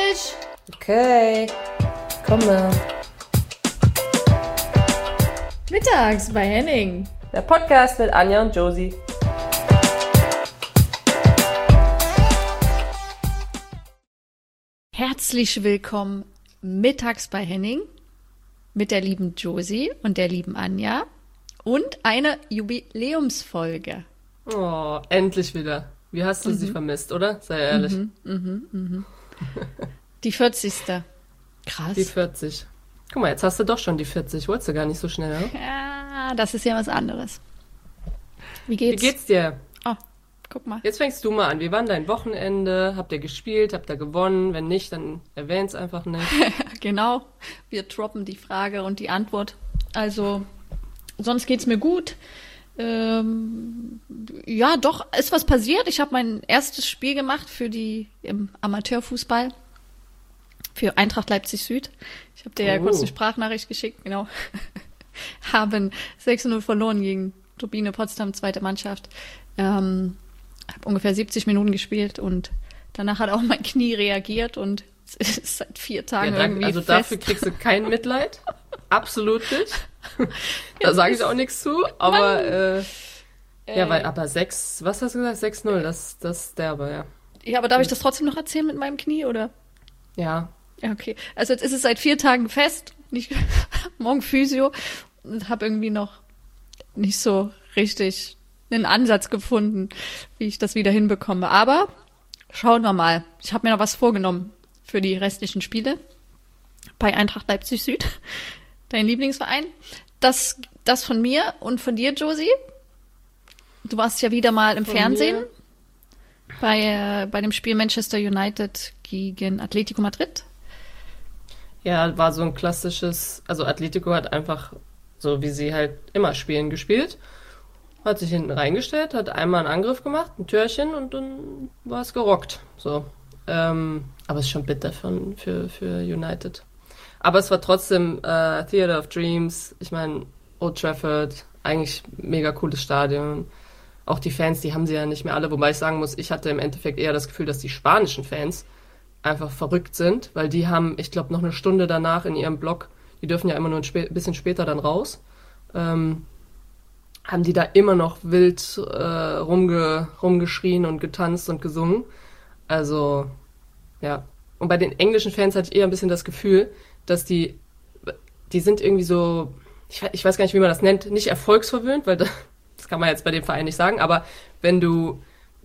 Tisch! Okay, komme. Mittags bei Henning. Der Podcast mit Anja und Josie. Herzlich willkommen mittags bei Henning mit der lieben Josie und der lieben Anja und eine Jubiläumsfolge. Oh, endlich wieder. Wie hast du sie vermisst, oder? Sei ehrlich. Die 40. Krass. Die 40. Guck mal, jetzt hast du doch schon die 40. Wolltest du gar nicht so schnell, ne? Ja, das ist ja was anderes. Wie Wie geht's? geht's dir? Oh, guck mal. Jetzt fängst du mal an. Wie war denn dein Wochenende? Habt ihr gespielt? Habt ihr gewonnen? Wenn nicht, dann erwähn's einfach nicht. Genau, wir droppen die Frage und die Antwort. Also, sonst geht's mir gut. Ja, doch, ist was passiert. Ich habe mein erstes Spiel gemacht im Amateurfußball für Eintracht Leipzig Süd. Ich habe dir ja kurz eine Sprachnachricht geschickt, genau. Haben 6-0 verloren gegen Turbine Potsdam, zweite Mannschaft. Habe ungefähr 70 Minuten gespielt und danach hat auch mein Knie reagiert und es ist seit 4 Tagen irgendwie also fest. dafür kriegst du kein Mitleid. Absolut nicht. Da sage ich auch nichts zu. Aber, aber 6, was hast du gesagt? 6-0, das ist derbe, ja. Ja, aber darf ich das trotzdem noch erzählen mit meinem Knie, oder? Ja. Ja, okay. Also jetzt ist es seit 4 Tagen fest. Morgen Physio. Und habe irgendwie noch nicht so richtig einen Ansatz gefunden, wie ich das wieder hinbekomme. Aber schauen wir mal. Ich habe mir noch was vorgenommen für die restlichen Spiele bei Eintracht Leipzig Süd, dein Lieblingsverein. Das von mir und von dir, Josie. Du warst ja wieder mal im Fernsehen bei dem Spiel Manchester United gegen Atletico Madrid. Ja, war so ein klassisches, also Atletico hat einfach, so wie sie halt immer spielen, gespielt. Hat sich hinten reingestellt, hat einmal einen Angriff gemacht, ein Türchen und dann war es gerockt. So. Aber es ist schon bitter für United. Aber es war trotzdem Theater of Dreams. Ich meine, Old Trafford, eigentlich mega cooles Stadion. Auch die Fans, die haben sie ja nicht mehr alle. Wobei ich sagen muss, ich hatte im Endeffekt eher das Gefühl, dass die spanischen Fans einfach verrückt sind, weil die haben, ich glaube, noch eine Stunde danach in ihrem Block, die dürfen ja immer nur ein bisschen später dann raus, haben die da immer noch wild rumgeschrien und getanzt und gesungen. Also, ja. Und bei den englischen Fans hatte ich eher ein bisschen das Gefühl, dass die sind irgendwie so, ich weiß gar nicht, wie man das nennt, nicht erfolgsverwöhnt, weil das kann man jetzt bei dem Verein nicht sagen, aber wenn du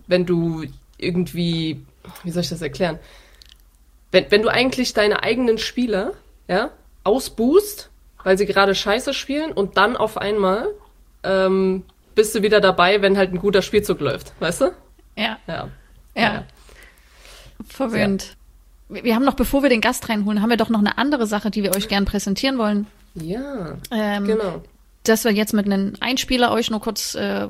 irgendwie, wie soll ich das erklären? Wenn du eigentlich deine eigenen Spieler, ja, ausbuhst, weil sie gerade Scheiße spielen und dann auf einmal bist du wieder dabei, wenn halt ein guter Spielzug läuft, weißt du? Ja. Verwöhnt. Ja. Wir haben noch, bevor wir den Gast reinholen, haben wir doch noch eine andere Sache, die wir euch gern präsentieren wollen. Ja, genau. Dass wir jetzt mit einem Einspieler euch nur kurz,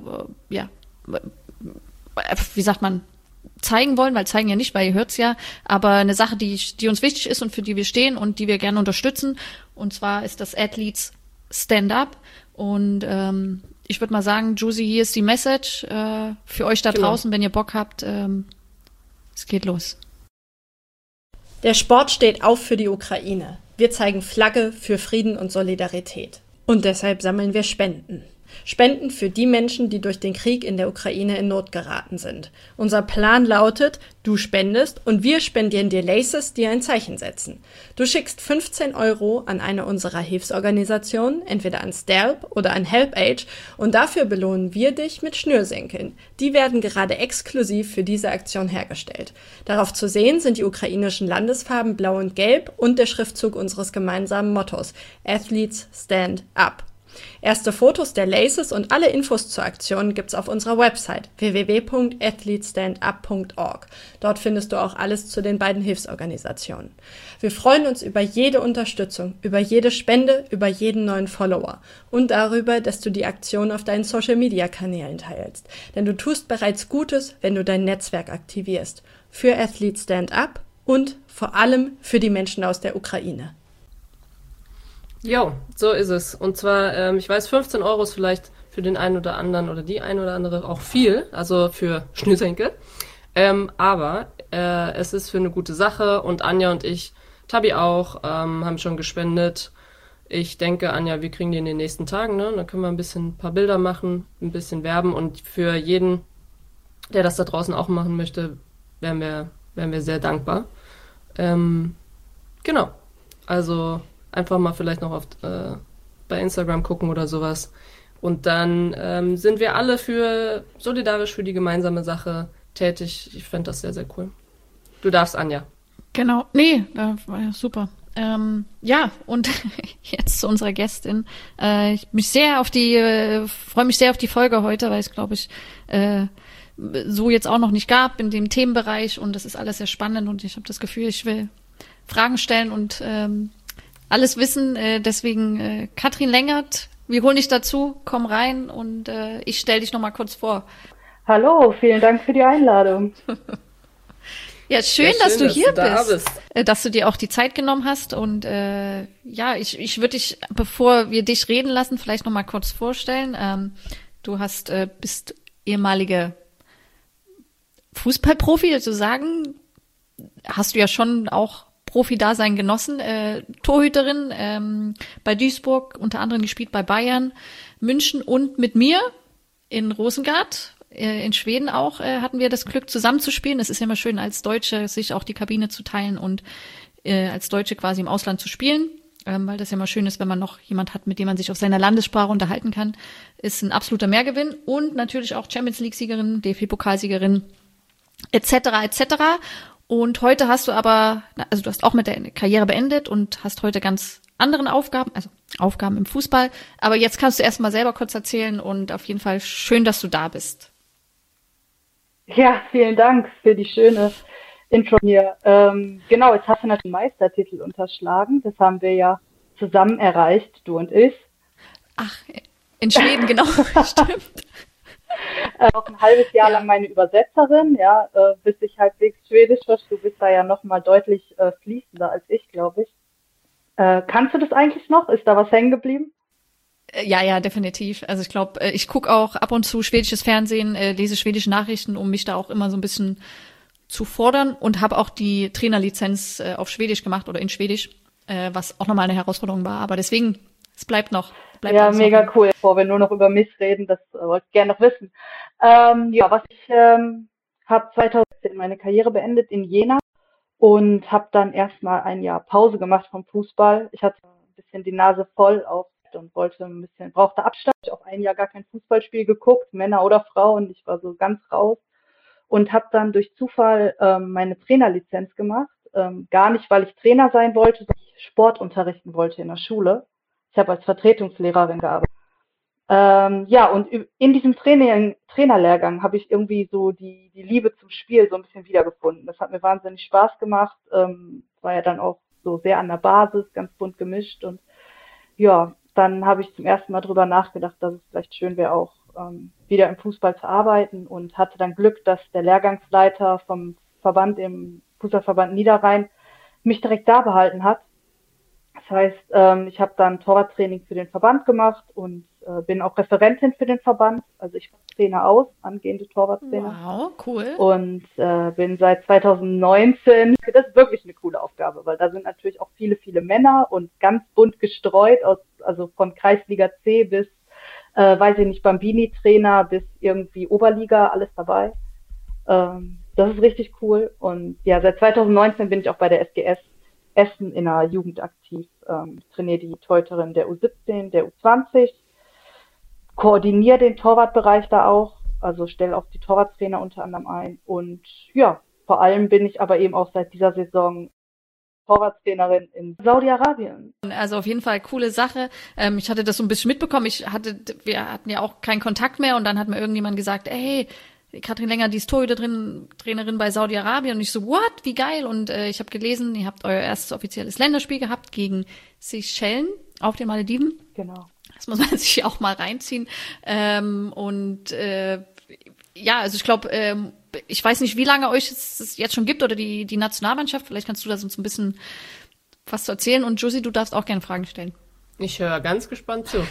wie sagt man, zeigen wollen, weil zeigen ja nicht, weil ihr hört's ja, aber eine Sache, die uns wichtig ist und für die wir stehen und die wir gerne unterstützen. Und zwar ist das Athletes Stand Up. Und ich würde mal sagen, Josie, hier ist die Message für euch da draußen, wenn ihr Bock habt. Es geht los. Der Sport steht auf für die Ukraine. Wir zeigen Flagge für Frieden und Solidarität. Und deshalb sammeln wir Spenden. Spenden für die Menschen, die durch den Krieg in der Ukraine in Not geraten sind. Unser Plan lautet, du spendest und wir spendieren dir Laces, die ein Zeichen setzen. Du schickst 15 € an eine unserer Hilfsorganisationen, entweder an STELP oder an HelpAge, und dafür belohnen wir dich mit Schnürsenkeln. Die werden gerade exklusiv für diese Aktion hergestellt. Darauf zu sehen sind die ukrainischen Landesfarben Blau und Gelb und der Schriftzug unseres gemeinsamen Mottos: Athletes Stand Up. Erste Fotos der Laces und alle Infos zur Aktion gibt's auf unserer Website www.athletestandup.org. Dort findest du auch alles zu den beiden Hilfsorganisationen. Wir freuen uns über jede Unterstützung, über jede Spende, über jeden neuen Follower und darüber, dass du die Aktion auf deinen Social-Media-Kanälen teilst. Denn du tust bereits Gutes, wenn du dein Netzwerk aktivierst. Für Athletes Stand Up und vor allem für die Menschen aus der Ukraine. Jo, so ist es. Und zwar, ich weiß, 15 € ist vielleicht für den einen oder anderen oder die eine oder andere auch viel, also für Schnürsenkel. Aber Es ist für eine gute Sache und Anja und ich, Tabi auch, haben schon gespendet. Ich denke, Anja, wir kriegen die in den nächsten Tagen, ne? Dann können wir ein paar Bilder machen, ein bisschen werben und für jeden, der das da draußen auch machen möchte, wären wir sehr dankbar. Genau. Also einfach mal vielleicht noch bei Instagram gucken oder sowas. Und dann sind wir alle solidarisch für die gemeinsame Sache tätig. Ich fände das sehr, sehr cool. Du darfst, Anja. Genau. Nee, war ja super. Ja, und jetzt zu unserer Gästin. Ich freue mich sehr auf die Folge heute, weil es, glaube ich, so jetzt auch noch nicht gab in dem Themenbereich und das ist alles sehr spannend und ich habe das Gefühl, ich will Fragen stellen und alles wissen. Deswegen, Katrin Lengert, wir holen dich dazu, komm rein und ich stelle dich nochmal kurz vor. Hallo, vielen Dank für die Einladung. Ja, schön, dass du hier bist. Dass du dir auch die Zeit genommen hast und ja, ich würde dich, bevor wir dich reden lassen, vielleicht nochmal kurz vorstellen. Du bist ehemalige Fußballprofi, sozusagen. Hast du ja schon auch Profi-Dasein genossen, Torhüterin bei Duisburg, unter anderem gespielt bei Bayern, München und mit mir in Rosengard. In Schweden auch hatten wir das Glück, zusammen zu spielen. Es ist ja immer schön, als Deutsche sich auch die Kabine zu teilen und als Deutsche quasi im Ausland zu spielen, weil das ja immer schön ist, wenn man noch jemand hat, mit dem man sich auf seiner Landessprache unterhalten kann. Ist ein absoluter Mehrgewinn und natürlich auch Champions-League-Siegerin, DFB-Pokalsiegerin etc. etc. Und heute hast du also du hast auch mit der Karriere beendet und hast heute ganz anderen Aufgaben, also Aufgaben im Fußball. Aber jetzt kannst du erst mal selber kurz erzählen und auf jeden Fall schön, dass du da bist. Ja, vielen Dank für die schöne Intro hier. Genau, jetzt hast du natürlich den Meistertitel unterschlagen. Das haben wir ja zusammen erreicht, du und ich. Ach, in Schweden, genau, stimmt. Auch ein halbes Jahr lang meine Übersetzerin, ja, bis ich halbwegs Schwedisch verstehe. Du bist da ja nochmal deutlich fließender als ich, glaube ich. Kannst du das eigentlich noch? Ist da was hängen geblieben? Ja, definitiv. Also ich glaube, ich gucke auch ab und zu schwedisches Fernsehen, lese schwedische Nachrichten, um mich da auch immer so ein bisschen zu fordern und habe auch die Trainerlizenz auf Schwedisch gemacht oder in Schwedisch, was auch nochmal eine Herausforderung war. Aber deswegen, es bleibt noch. Ja, mega noch cool. Bevor wir nur noch über mich reden, das wollte ich gerne noch wissen. Ja, ich habe 2010 meine Karriere beendet in Jena und habe dann erstmal ein Jahr Pause gemacht vom Fußball. Ich hatte ein bisschen die Nase voll auf und brauchte Abstand. Ich habe auch ein Jahr gar kein Fußballspiel geguckt, Männer oder Frauen. Ich war so ganz raus und habe dann durch Zufall meine Trainerlizenz gemacht. Gar nicht, weil ich Trainer sein wollte, sondern ich Sport unterrichten wollte in der Schule. Ich habe als Vertretungslehrerin gearbeitet. Ja, und in diesem Trainerlehrgang habe ich irgendwie so die Liebe zum Spiel so ein bisschen wiedergefunden. Das hat mir wahnsinnig Spaß gemacht. War ja dann auch so sehr an der Basis, ganz bunt gemischt. Und ja, dann habe ich zum ersten Mal drüber nachgedacht, dass es vielleicht schön wäre, auch wieder im Fußball zu arbeiten und hatte dann Glück, dass der Lehrgangsleiter vom Verband im Fußballverband Niederrhein mich direkt da behalten hat. Das heißt, ich habe dann Torwarttraining für den Verband gemacht und bin auch Referentin für den Verband. Also ich Trainer aus, angehende Torwarttrainer. Wow, cool. Und bin seit 2019, das ist wirklich eine coole Aufgabe, weil da sind natürlich auch viele, viele Männer und ganz bunt gestreut, also von Kreisliga C bis, weiß ich nicht, Bambini-Trainer bis irgendwie Oberliga, alles dabei. Das ist richtig cool. Und ja, seit 2019 bin ich auch bei der SGS Essen in der Jugend aktiv. Ich trainiere die Torhüterin der U17, der U20, koordiniere den Torwartbereich da auch, also stelle auch die Torwarttrainer unter anderem ein. Und ja, vor allem bin ich aber eben auch seit dieser Saison Torwarttrainerin in Saudi-Arabien. Also auf jeden Fall coole Sache. Ich hatte das so ein bisschen mitbekommen. Wir hatten ja auch keinen Kontakt mehr und dann hat mir irgendjemand gesagt, hey, Katrin Lengert, die ist Torhüter-Trainerin bei Saudi-Arabien. Und ich so, what? Wie geil. Und ich habe gelesen, ihr habt euer erstes offizielles Länderspiel gehabt gegen Seychellen auf den Malediven. Genau. Das muss man sich auch mal reinziehen. Ja, also ich glaube, ich weiß nicht, wie lange euch es jetzt schon gibt oder die Nationalmannschaft. Vielleicht kannst du da sonst ein bisschen was zu erzählen. Und Josie, du darfst auch gerne Fragen stellen. Ich höre ganz gespannt zu.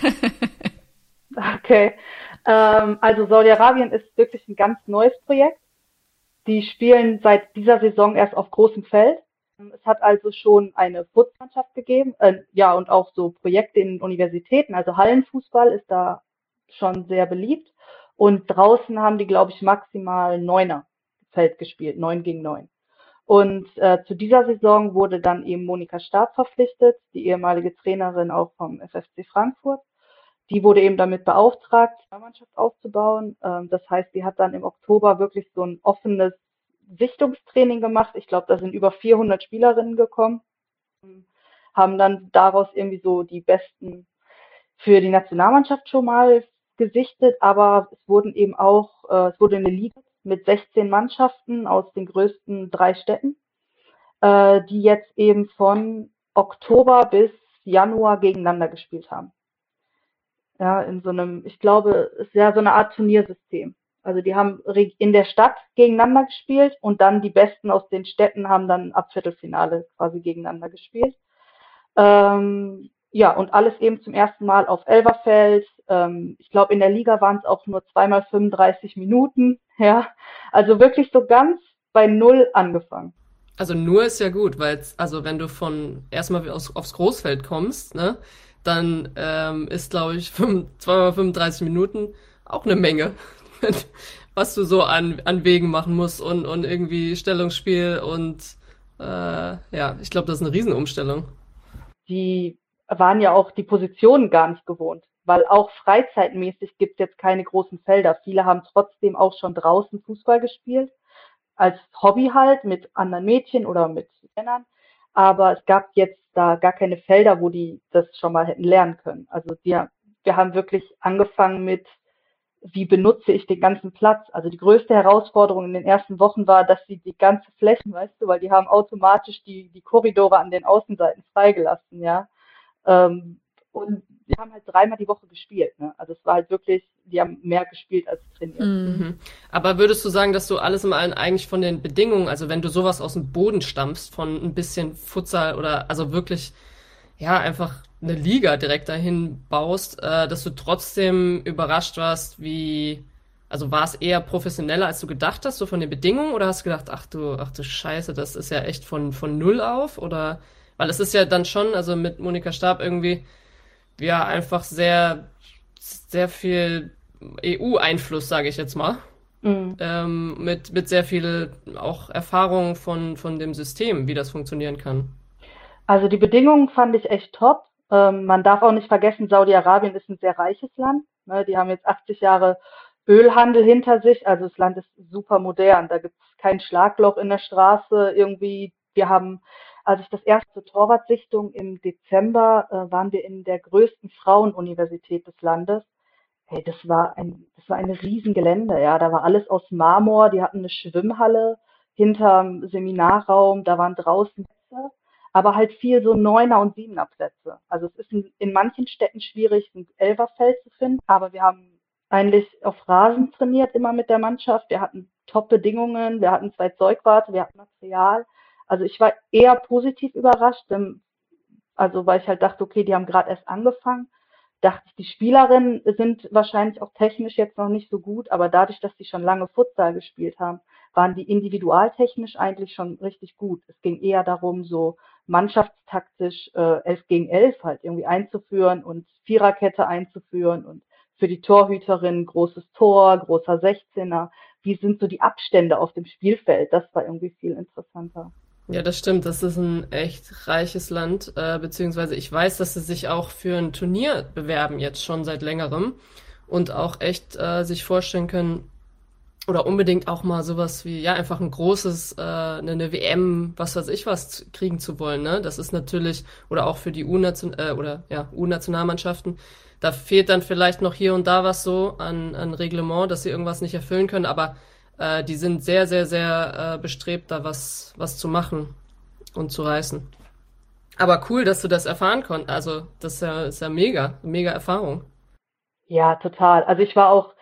Okay. Also Saudi-Arabien ist wirklich ein ganz neues Projekt. Die spielen seit dieser Saison erst auf großem Feld. Es hat also schon eine Fußmannschaft gegeben, ja, und auch so Projekte in Universitäten. Also Hallenfußball ist da schon sehr beliebt. Und draußen haben die, glaube ich, maximal Neuner Feld gespielt, 9 gegen 9. Und zu dieser Saison wurde dann eben Monika Stab verpflichtet, die ehemalige Trainerin auch vom FFC Frankfurt. Die wurde eben damit beauftragt, eine Mannschaft aufzubauen. Das heißt, die hat dann im Oktober wirklich so ein offenes Sichtungstraining gemacht. Ich glaube, da sind über 400 Spielerinnen gekommen, haben dann daraus irgendwie so die besten für die Nationalmannschaft schon mal gesichtet, aber es wurden eben auch, es wurde eine Liga mit 16 Mannschaften aus den größten 3 Städten, die jetzt eben von Oktober bis Januar gegeneinander gespielt haben. Ja, in so einem, ich glaube, es ist ja so eine Art Turniersystem. Also die haben in der Stadt gegeneinander gespielt und dann die Besten aus den Städten haben dann ab Viertelfinale quasi gegeneinander gespielt. Ja, und alles eben zum ersten Mal auf Elverfeld. Ich glaube, in der Liga waren es auch nur 2 mal 35 Minuten. Ja, also wirklich so ganz bei Null angefangen. Also nur ist ja gut, weil also wenn du von erstmal aufs Großfeld kommst, ne, dann ist, glaube ich, 2 mal 35 Minuten auch eine Menge, was du so an Wegen machen musst und irgendwie Stellungsspiel und ja, ich glaube, das ist eine Riesenumstellung. Die waren ja auch die Positionen gar nicht gewohnt, weil auch freizeitmäßig gibt es jetzt keine großen Felder. Viele haben trotzdem auch schon draußen Fußball gespielt, als Hobby halt mit anderen Mädchen oder mit Männern. Aber es gab jetzt da gar keine Felder, wo die das schon mal hätten lernen können. Also wir haben wirklich angefangen mit, wie benutze ich den ganzen Platz? Also die größte Herausforderung in den ersten Wochen war, dass sie die ganze Flächen, weißt du, weil die haben automatisch die Korridore an den Außenseiten freigelassen, ja. Und wir haben halt 3-mal die Woche gespielt, ne? Also es war halt wirklich, die haben mehr gespielt als trainiert. Mhm. Aber würdest du sagen, dass du alles im Allen eigentlich von den Bedingungen, also wenn du sowas aus dem Boden stammst, von ein bisschen Futsal oder also wirklich, ja, einfach eine Liga direkt dahin baust, dass du trotzdem überrascht warst, also war es eher professioneller, als du gedacht hast, so von den Bedingungen, oder hast du gedacht, ach du Scheiße, das ist ja echt von null auf, oder, weil es ist ja dann schon, also mit Monika Stab irgendwie, ja, einfach sehr, sehr viel EU-Einfluss, sage ich jetzt mal. Mhm. Mit sehr viel auch Erfahrung von dem System, wie das funktionieren kann. Also die Bedingungen fand ich echt top. Man darf auch nicht vergessen, Saudi-Arabien ist ein sehr reiches Land. Ne? Die haben jetzt 80 Jahre Ölhandel hinter sich. Also das Land ist super modern. Da gibt es kein Schlagloch in der Straße. Irgendwie, als ich das erste Torwartsichtung im Dezember, waren wir in der größten Frauenuniversität des Landes. Hey, das war ein Riesengelände, ja. Da war alles aus Marmor. Die hatten eine Schwimmhalle hinterm Seminarraum. Da waren draußen Plätze, aber halt viel so Neuner- und Siebener-Plätze. Also es ist in manchen Städten schwierig, ein Elferfeld zu finden, aber wir haben eigentlich auf Rasen trainiert, immer mit der Mannschaft. Wir hatten Top-Bedingungen, wir hatten 2 Zeugwarte, wir hatten Material. Also ich war eher positiv überrascht, also weil ich halt dachte, okay, die haben gerade erst angefangen. Dachte ich, die Spielerinnen sind wahrscheinlich auch technisch jetzt noch nicht so gut, aber dadurch, dass die schon lange Futsal gespielt haben, waren die individualtechnisch eigentlich schon richtig gut. Es ging eher darum, so mannschaftstaktisch 11 gegen 11 halt irgendwie einzuführen und Viererkette einzuführen und für die Torhüterin großes Tor, großer 16er. Wie sind so die Abstände auf dem Spielfeld? Das war irgendwie viel interessanter. Ja, das stimmt. Das ist ein echt reiches Land, beziehungsweise ich weiß, dass sie sich auch für ein Turnier bewerben jetzt schon seit längerem und auch echt sich vorstellen können oder unbedingt auch mal sowas wie, ja, einfach ein großes, eine WM, was weiß ich was, kriegen zu wollen, ne? Das ist natürlich, oder auch für die U-Nationalmannschaften, da fehlt dann vielleicht noch hier und da was so an Reglement, dass sie irgendwas nicht erfüllen können, aber die sind sehr, sehr, sehr bestrebt, da was zu machen und zu reißen. Aber cool, dass du das erfahren konntest. Also, das ist ja mega Erfahrung. Ja, total. Also ich war auch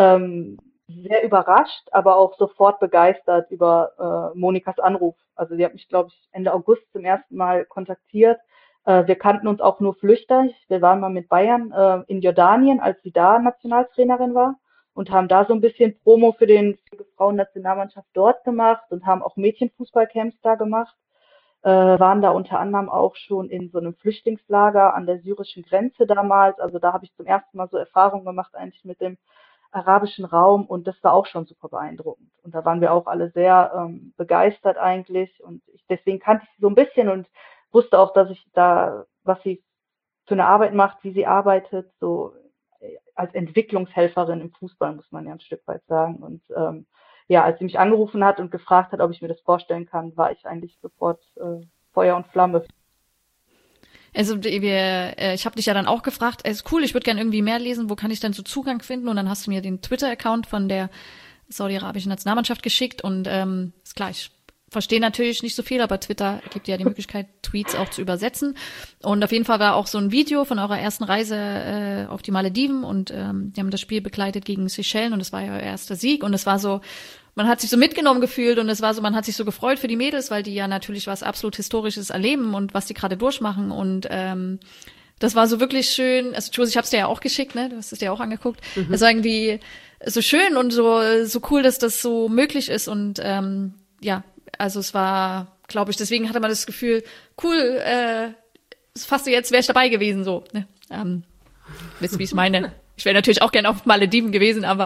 sehr überrascht, aber auch sofort begeistert über Monikas Anruf. Also sie hat mich, glaube ich, Ende August zum ersten Mal kontaktiert. Wir kannten uns auch nur flüchtig. Wir waren mal mit Bayern in Jordanien, als sie da Nationaltrainerin war. und haben da so ein bisschen Promo für die Frauennationalmannschaft dort gemacht und haben auch Mädchenfußballcamps da gemacht. Waren da unter anderem auch schon in so einem Flüchtlingslager an der syrischen Grenze damals. Also da habe ich zum ersten Mal so Erfahrungen gemacht eigentlich mit dem arabischen Raum und das war auch schon super beeindruckend. Und da waren wir auch alle sehr begeistert eigentlich und deswegen kannte ich sie so ein bisschen und wusste auch, dass ich da, was sie für eine Arbeit macht, wie sie arbeitet, so als Entwicklungshelferin im Fußball, muss man ja ein Stück weit sagen. Und ja, als sie mich angerufen hat und gefragt hat, ob ich mir das vorstellen kann, war ich eigentlich sofort Feuer und Flamme. Also ich habe dich ja dann auch gefragt, ist cool, ich würde gerne irgendwie mehr lesen, wo kann ich denn so Zugang finden? Und dann hast du mir den Twitter-Account von der saudi-arabischen Nationalmannschaft geschickt und ist klar, ich verstehe natürlich nicht so viel, aber Twitter gibt ja die Möglichkeit, Tweets auch zu übersetzen. Und auf jeden Fall war auch so ein Video von eurer ersten Reise auf die Malediven und die haben das Spiel begleitet gegen Seychellen und das war ja euer erster Sieg und es war so, man hat sich so mitgenommen gefühlt und es war so, man hat sich so gefreut für die Mädels, weil die ja natürlich was absolut Historisches erleben und was die gerade durchmachen und das war so wirklich schön. Also Josie, ich hab's dir ja auch geschickt, ne? Du hast es dir auch angeguckt. Das war irgendwie so schön und so cool, dass das so möglich ist und ja, also es war, glaube ich, deswegen hatte man das Gefühl, cool, fast jetzt wäre ich dabei gewesen, so. Ne? Wisst ihr, wie ich meine? Ich wäre natürlich auch gerne auf Malediven gewesen, aber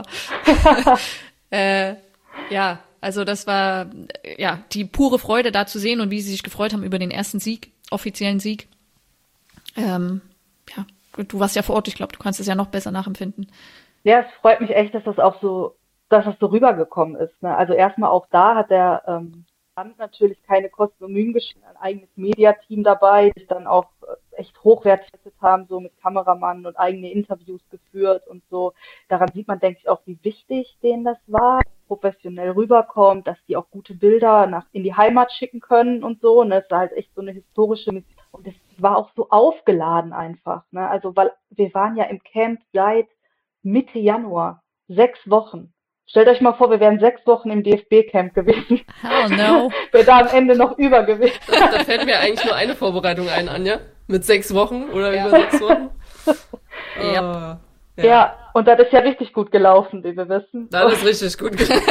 ja, also das war ja die pure Freude, da zu sehen und wie sie sich gefreut haben über den ersten Sieg, offiziellen Sieg. Ja, du warst ja vor Ort, ich glaube, du kannst es ja noch besser nachempfinden. Ja, es freut mich echt, dass das so rübergekommen ist. Ne? Also erstmal auch da hat der Land natürlich keine Kosten und Mühen gescheut, ein eigenes Mediateam dabei, die dann auch echt hochwertig haben, so mit Kameramann und eigene Interviews geführt und so. Daran sieht man, denke ich, auch, wie wichtig denen das war, professionell rüberkommt, dass die auch gute Bilder in die Heimat schicken können und so. Und das war halt echt so eine historische Mission. Und es war auch so aufgeladen einfach. Ne? Also, weil wir waren ja im Camp seit Mitte Januar, 6 Wochen. Stellt euch mal vor, wir wären 6 Wochen im DFB-Camp gewesen. Oh no. Wäre da am Ende noch Übergewicht. Da fällt mir eigentlich nur eine Vorbereitung ein, Anja. Mit 6 Wochen oder über 6 Wochen. Ja. Ja, und das ist ja richtig gut gelaufen, wie wir wissen. Das ist richtig gut gelaufen.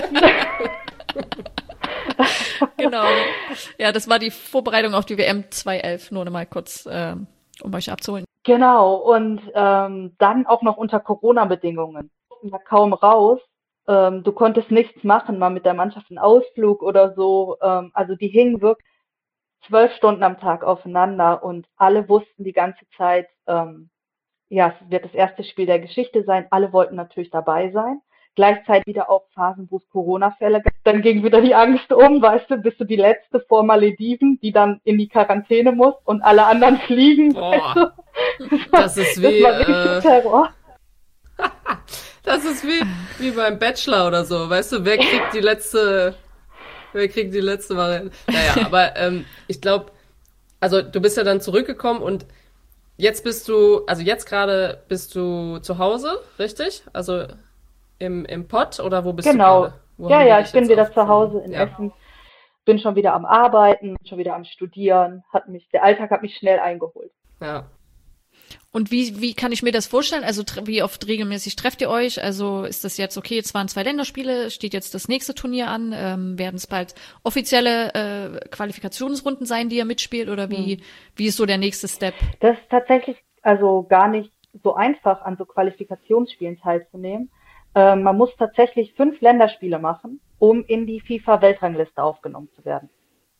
Genau. Ja, das war die Vorbereitung auf die WM 2011, nur noch mal kurz, um euch abzuholen. Genau, und dann auch noch unter Corona-Bedingungen. Wir durften kaum raus. Du konntest nichts machen, mal mit der Mannschaft einen Ausflug oder so. Also die hingen wirklich 12 Stunden am Tag aufeinander und alle wussten die ganze Zeit, ja, es wird das erste Spiel der Geschichte sein. Alle wollten natürlich dabei sein. Gleichzeitig wieder auch Phasen, wo es Corona-Fälle gab. Dann ging wieder die Angst um, weißt du, bist du die Letzte vor Malediven, die dann in die Quarantäne muss und alle anderen fliegen. Boah, weißt du? das ist wie, das war richtig Terror. Das ist wie beim Bachelor oder so, weißt du, wer kriegt die letzte Variante? Naja, aber ich glaube, also du bist ja dann zurückgekommen und jetzt gerade bist du zu Hause, richtig? Also im Pott oder wo bist du gerade? Ja, ich bin wieder zu Hause in Essen, bin schon wieder am Arbeiten, schon wieder am Studieren, der Alltag hat mich schnell eingeholt. Ja. Und wie kann ich mir das vorstellen? Also wie oft regelmäßig trefft ihr euch? Also ist das jetzt okay, jetzt waren 2 Länderspiele, steht jetzt das nächste Turnier an? Werden es bald offizielle Qualifikationsrunden sein, die ihr mitspielt? Oder wie ist so der nächste Step? Das ist tatsächlich also gar nicht so einfach, an so Qualifikationsspielen teilzunehmen. Man muss tatsächlich 5 Länderspiele machen, um in die FIFA-Weltrangliste aufgenommen zu werden.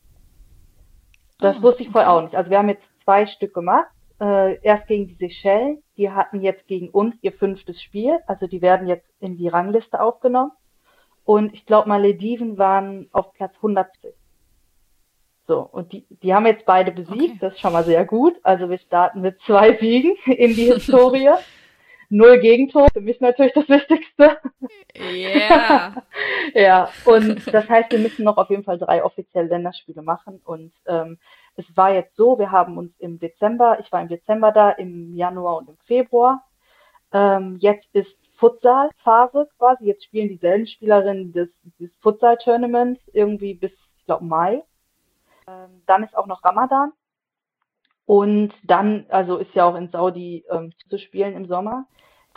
Das wusste ich vorher auch nicht. Also wir haben jetzt 2 Stück gemacht. Erst gegen die Seychellen, die hatten jetzt gegen uns ihr 5. Spiel, also die werden jetzt in die Rangliste aufgenommen. Und ich glaube, Malediven waren auf Platz 170. So, und die haben jetzt beide besiegt, okay. Das ist schon mal sehr gut. Also wir starten mit 2 Siegen in die Historie. 0 Gegentore, für mich natürlich das Wichtigste. Yeah. Ja, und das heißt, wir müssen noch auf jeden Fall 3 offizielle Länderspiele machen und es war jetzt so, wir haben uns ich war im Dezember da, im Januar und im Februar. Jetzt ist Futsal-Phase quasi, jetzt spielen dieselben Spielerinnen des Futsal-Tournaments irgendwie bis, ich glaube, Mai. Dann ist auch noch Ramadan. Und dann, also ist ja auch in Saudi zu spielen im Sommer.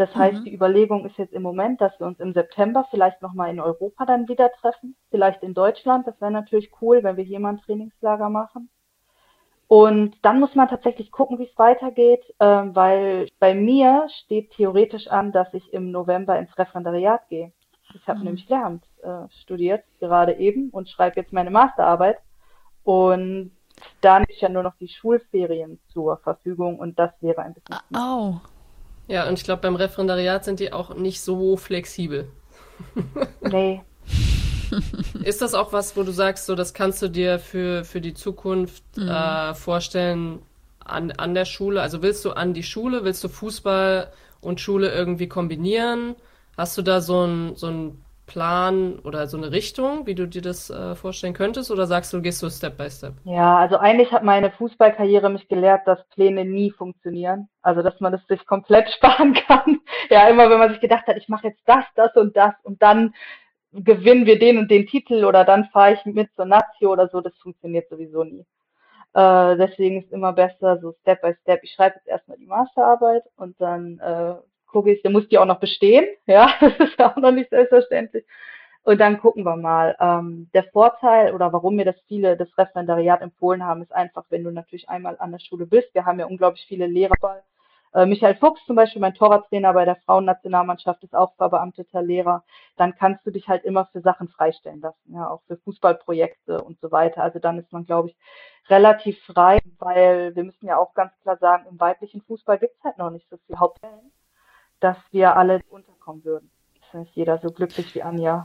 Das heißt, die Überlegung ist jetzt im Moment, dass wir uns im September vielleicht nochmal in Europa dann wieder treffen, vielleicht in Deutschland. Das wäre natürlich cool, wenn wir hier mal ein Trainingslager machen. Und dann muss man tatsächlich gucken, wie es weitergeht, weil bei mir steht theoretisch an, dass ich im November ins Referendariat gehe. Ich habe nämlich Lehramt studiert, gerade eben, und schreibe jetzt meine Masterarbeit. Und dann ist ja nur noch die Schulferien zur Verfügung und das wäre ein bisschen knapp. Oh. Ja, und ich glaube, beim Referendariat sind die auch nicht so flexibel. Nee. Ist das auch was, wo du sagst, so das kannst du dir für die Zukunft vorstellen an der Schule? Also willst du an die Schule, willst du Fußball und Schule irgendwie kombinieren? Hast du da so einen Plan oder so eine Richtung, wie du dir das vorstellen könntest? Oder sagst du, gehst so Step by Step? Ja, also eigentlich hat meine Fußballkarriere mich gelehrt, dass Pläne nie funktionieren. Also dass man es sich komplett sparen kann. Ja, immer wenn man sich gedacht hat, ich mache jetzt das und das und dann gewinnen wir den und den Titel oder dann fahre ich mit zur Nazio oder so, das funktioniert sowieso nie. Deswegen ist immer besser so Step by Step. Ich schreibe jetzt erstmal die Masterarbeit und dann gucke ich, dann muss die auch noch bestehen. Ja, das ist ja auch noch nicht selbstverständlich. Und dann gucken wir mal. Der Vorteil oder warum mir das viele das Referendariat empfohlen haben, ist einfach, wenn du natürlich einmal an der Schule bist. Wir haben ja unglaublich viele Lehrer. Michael Fuchs zum Beispiel, mein Torwarttrainer bei der Frauennationalmannschaft, ist auch verbeamteter Lehrer. Dann kannst du dich halt immer für Sachen freistellen lassen, ja, auch für Fußballprojekte und so weiter. Also dann ist man, glaube ich, relativ frei, weil wir müssen ja auch ganz klar sagen, im weiblichen Fußball gibt es halt noch nicht so viel Hauptstellen, dass wir alle unterkommen würden. Ist nicht jeder so glücklich wie Anja.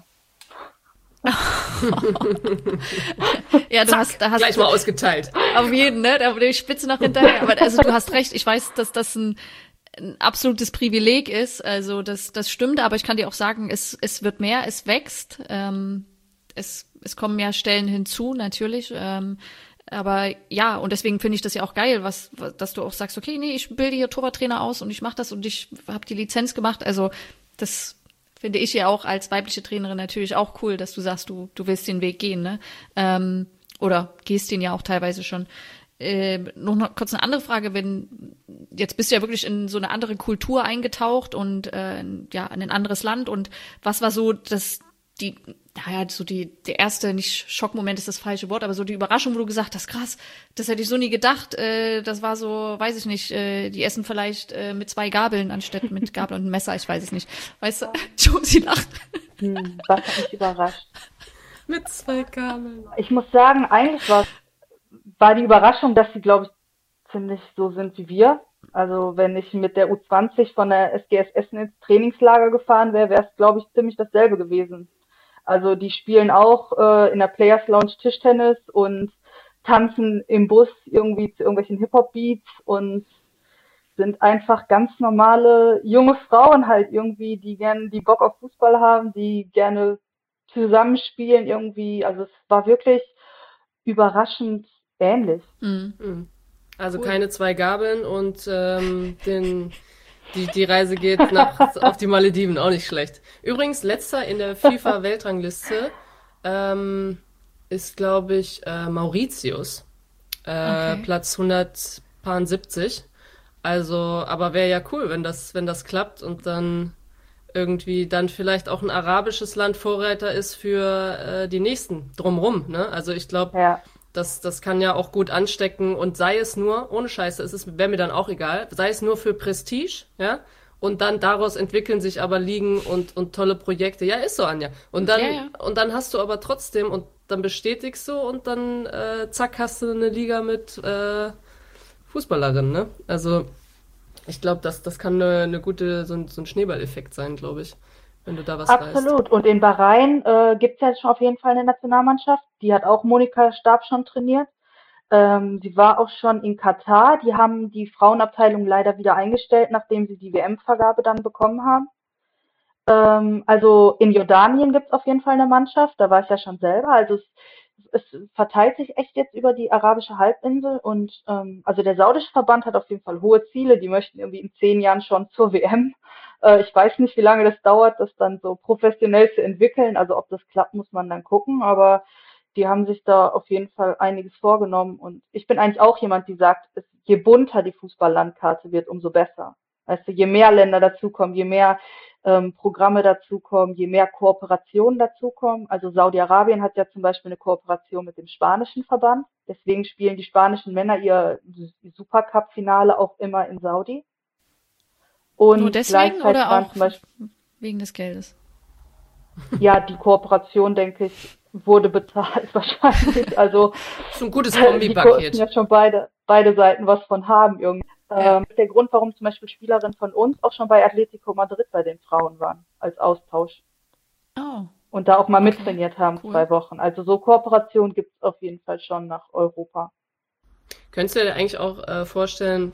Ja, da hast Gleich mal ausgeteilt. auf jeden, ne? Da wurde die Spitze noch hinterher. Aber also du hast recht, ich weiß, dass das ein absolutes Privileg ist. Also das stimmt, aber ich kann dir auch sagen, es wird mehr, es wächst. Es kommen mehr Stellen hinzu, natürlich. Aber ja, und deswegen finde ich das ja auch geil, dass du auch sagst, okay, nee, ich bilde hier Torwarttrainer aus und ich mache das und ich habe die Lizenz gemacht. Also das finde ich ja auch als weibliche Trainerin natürlich auch cool, dass du sagst, du willst den Weg gehen, ne? Oder gehst den ja auch teilweise schon. Noch kurz eine andere Frage, jetzt bist du ja wirklich in so eine andere Kultur eingetaucht und ja, in ein anderes Land, und was war so der erste, nicht Schockmoment ist das falsche Wort, aber so die Überraschung, wo du gesagt hast, krass, das hätte ich so nie gedacht, das war so, weiß ich nicht, die essen vielleicht mit 2 Gabeln anstatt mit Gabel und einem Messer, ich weiß es nicht. Weißt du, Josie lacht. Was hat mich überrascht? Mit 2 Gabeln. Ich muss sagen, eigentlich war die Überraschung, dass sie, glaube ich, ziemlich so sind wie wir. Also wenn ich mit der U20 von der SGS Essen ins Trainingslager gefahren wäre, wäre es, glaube ich, ziemlich dasselbe gewesen. Also die spielen auch in der Players Lounge Tischtennis und tanzen im Bus irgendwie zu irgendwelchen Hip-Hop-Beats und sind einfach ganz normale junge Frauen halt irgendwie, die Bock auf Fußball haben, die gerne zusammenspielen irgendwie. Also es war wirklich überraschend ähnlich. Also keine 2 Gabeln und die Reise geht auf die Malediven, auch nicht schlecht. Übrigens, letzter in der FIFA-Weltrangliste ist, glaube ich, Mauritius. Okay. Platz 170. Also, aber wäre ja cool, wenn das klappt und dann irgendwie dann vielleicht auch ein arabisches Land Vorreiter ist für die nächsten drumrum, ne? Also ich glaube, Ja. das kann ja auch gut anstecken, und sei es nur, ohne Scheiße, wäre mir dann auch egal, sei es nur für Prestige, ja, und dann daraus entwickeln sich aber Ligen und tolle Projekte. Ja, ist so, Anja. Und dann, Ja. und dann hast du aber trotzdem, und dann bestätigst du, und dann zack, hast du eine Liga mit Fußballerinnen, ne? Also ich glaube, das kann eine gute, so ein Schneeballeffekt sein, glaube ich, wenn du da was reißt. Absolut. Und in Bahrain gibt es ja schon auf jeden Fall eine Nationalmannschaft. Die hat auch Monika Stab schon trainiert. Sie war auch schon in Katar. Die haben die Frauenabteilung leider wieder eingestellt, nachdem sie die WM-Vergabe dann bekommen haben. Also in Jordanien gibt es auf jeden Fall eine Mannschaft. Da war ich ja schon selber. Also es verteilt sich echt jetzt über die arabische Halbinsel. Und also der saudische Verband hat auf jeden Fall hohe Ziele. Die möchten irgendwie in 10 Jahren schon zur WM. Ich weiß nicht, wie lange das dauert, das dann so professionell zu entwickeln. Also ob das klappt, muss man dann gucken. Aber die haben sich da auf jeden Fall einiges vorgenommen. Und ich bin eigentlich auch jemand, die sagt, je bunter die Fußballlandkarte wird, umso besser. Weißt du, je mehr Länder dazukommen, je mehr Programme dazukommen, je mehr Kooperationen dazukommen. Also Saudi-Arabien hat ja zum Beispiel eine Kooperation mit dem spanischen Verband. Deswegen spielen die spanischen Männer ihr Supercup-Finale auch immer in Saudi. Und Nur deswegen gleichzeitig oder waren auch zum Beispiel, wegen des Geldes? ja, die Kooperation, denke ich, wurde bezahlt wahrscheinlich. Also So ein gutes die konnten Kombipaket. ja schon beide Seiten was von haben irgendwie. Ja. Der Grund, warum zum Beispiel Spielerinnen von uns auch schon bei Atletico Madrid bei den Frauen waren, als Austausch. Oh, Und da auch mal Okay, mittrainiert haben, cool. 2 Wochen. Also so Kooperation gibt es auf jeden Fall schon nach Europa. Könntest du dir eigentlich auch vorstellen,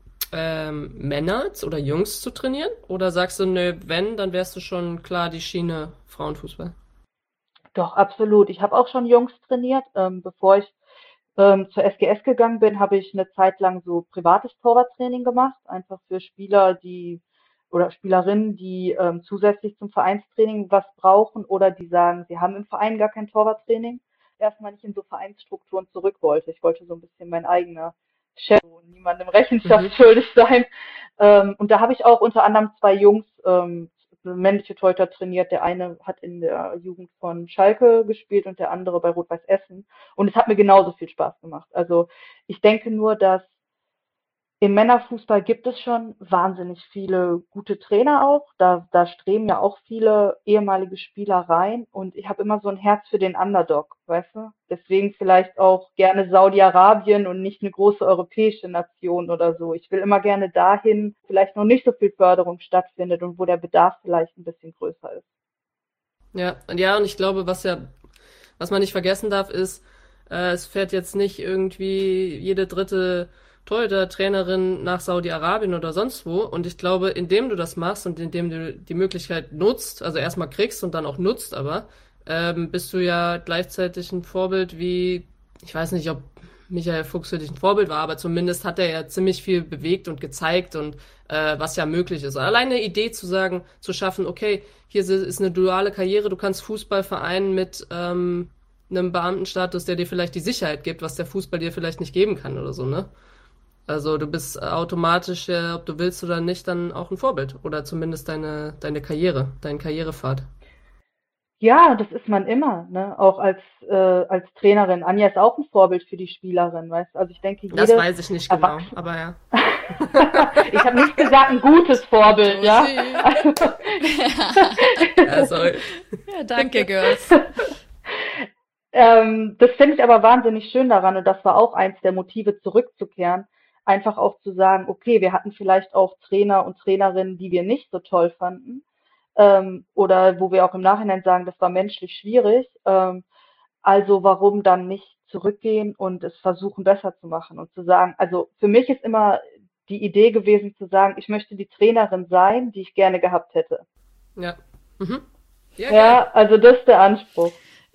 Männer oder Jungs zu trainieren? Oder sagst du, nö, wenn, dann wärst du schon klar die Schiene Frauenfußball? Doch, absolut. Ich habe auch schon Jungs trainiert. Bevor ich zur SGS gegangen bin, habe ich eine Zeit lang so privates Torwarttraining gemacht, einfach für Spieler, die oder Spielerinnen, die zusätzlich zum Vereinstraining was brauchen oder die sagen, sie haben im Verein gar kein Torwarttraining. Erstmal nicht in so Vereinsstrukturen zurück wollte. Ich wollte so ein bisschen mein eigener Chef und niemandem Rechenschaft schuldig sein. Und da habe ich auch unter anderem 2 Jungs, männliche Torhüter trainiert. Der eine hat in der Jugend von Schalke gespielt und der andere bei Rot-Weiß Essen. Und es hat mir genauso viel Spaß gemacht. Also ich denke nur, dass im Männerfußball gibt es schon wahnsinnig viele gute Trainer auch. Da streben ja auch viele ehemalige Spieler rein. Und ich habe immer so ein Herz für den Underdog, weißt du? Deswegen vielleicht auch gerne Saudi-Arabien und nicht eine große europäische Nation oder so. Ich will immer gerne dahin, wo vielleicht noch nicht so viel Förderung stattfindet und wo der Bedarf vielleicht ein bisschen größer ist. Ja, und ich glaube, was man nicht vergessen darf, ist, es fährt jetzt nicht irgendwie jede dritte Torhüter-Trainerin nach Saudi-Arabien oder sonst wo. Und ich glaube, indem du das machst und indem du die Möglichkeit nutzt, also erstmal kriegst und dann auch nutzt, aber bist du ja gleichzeitig ein Vorbild wie, ich weiß nicht, ob Michael Fuchs für dich ein Vorbild war, aber zumindest hat er ja ziemlich viel bewegt und gezeigt und was ja möglich ist. Alleine eine Idee zu sagen, zu schaffen, okay, hier ist eine duale Karriere, du kannst Fußball vereinen mit einem Beamtenstatus, der dir vielleicht die Sicherheit gibt, was der Fußball dir vielleicht nicht geben kann oder so, ne? Also du bist automatisch, ob du willst oder nicht, dann auch ein Vorbild oder zumindest deine Karriere, deinen Karrierepfad. Ja, das ist man immer, ne? Auch als Trainerin. Anja ist auch ein Vorbild für die Spielerin, weißt du? Also ich denke, Das jede weiß ich nicht genau, aber ja. Ich habe nicht gesagt ein gutes Vorbild, ja. Also, Ja, sorry. Ja, danke, Girls. das finde ich aber wahnsinnig schön daran und das war auch eins der Motive, zurückzukehren. Einfach auch zu sagen, okay, wir hatten vielleicht auch Trainer und Trainerinnen, die wir nicht so toll fanden. Oder wo wir auch im Nachhinein sagen, das war menschlich schwierig. Also warum dann nicht zurückgehen und es versuchen besser zu machen und zu sagen, also für mich ist immer die Idee gewesen zu sagen, ich möchte die Trainerin sein, die ich gerne gehabt hätte. Ja. Mhm. Ja, geil. Ja, also das ist der Anspruch.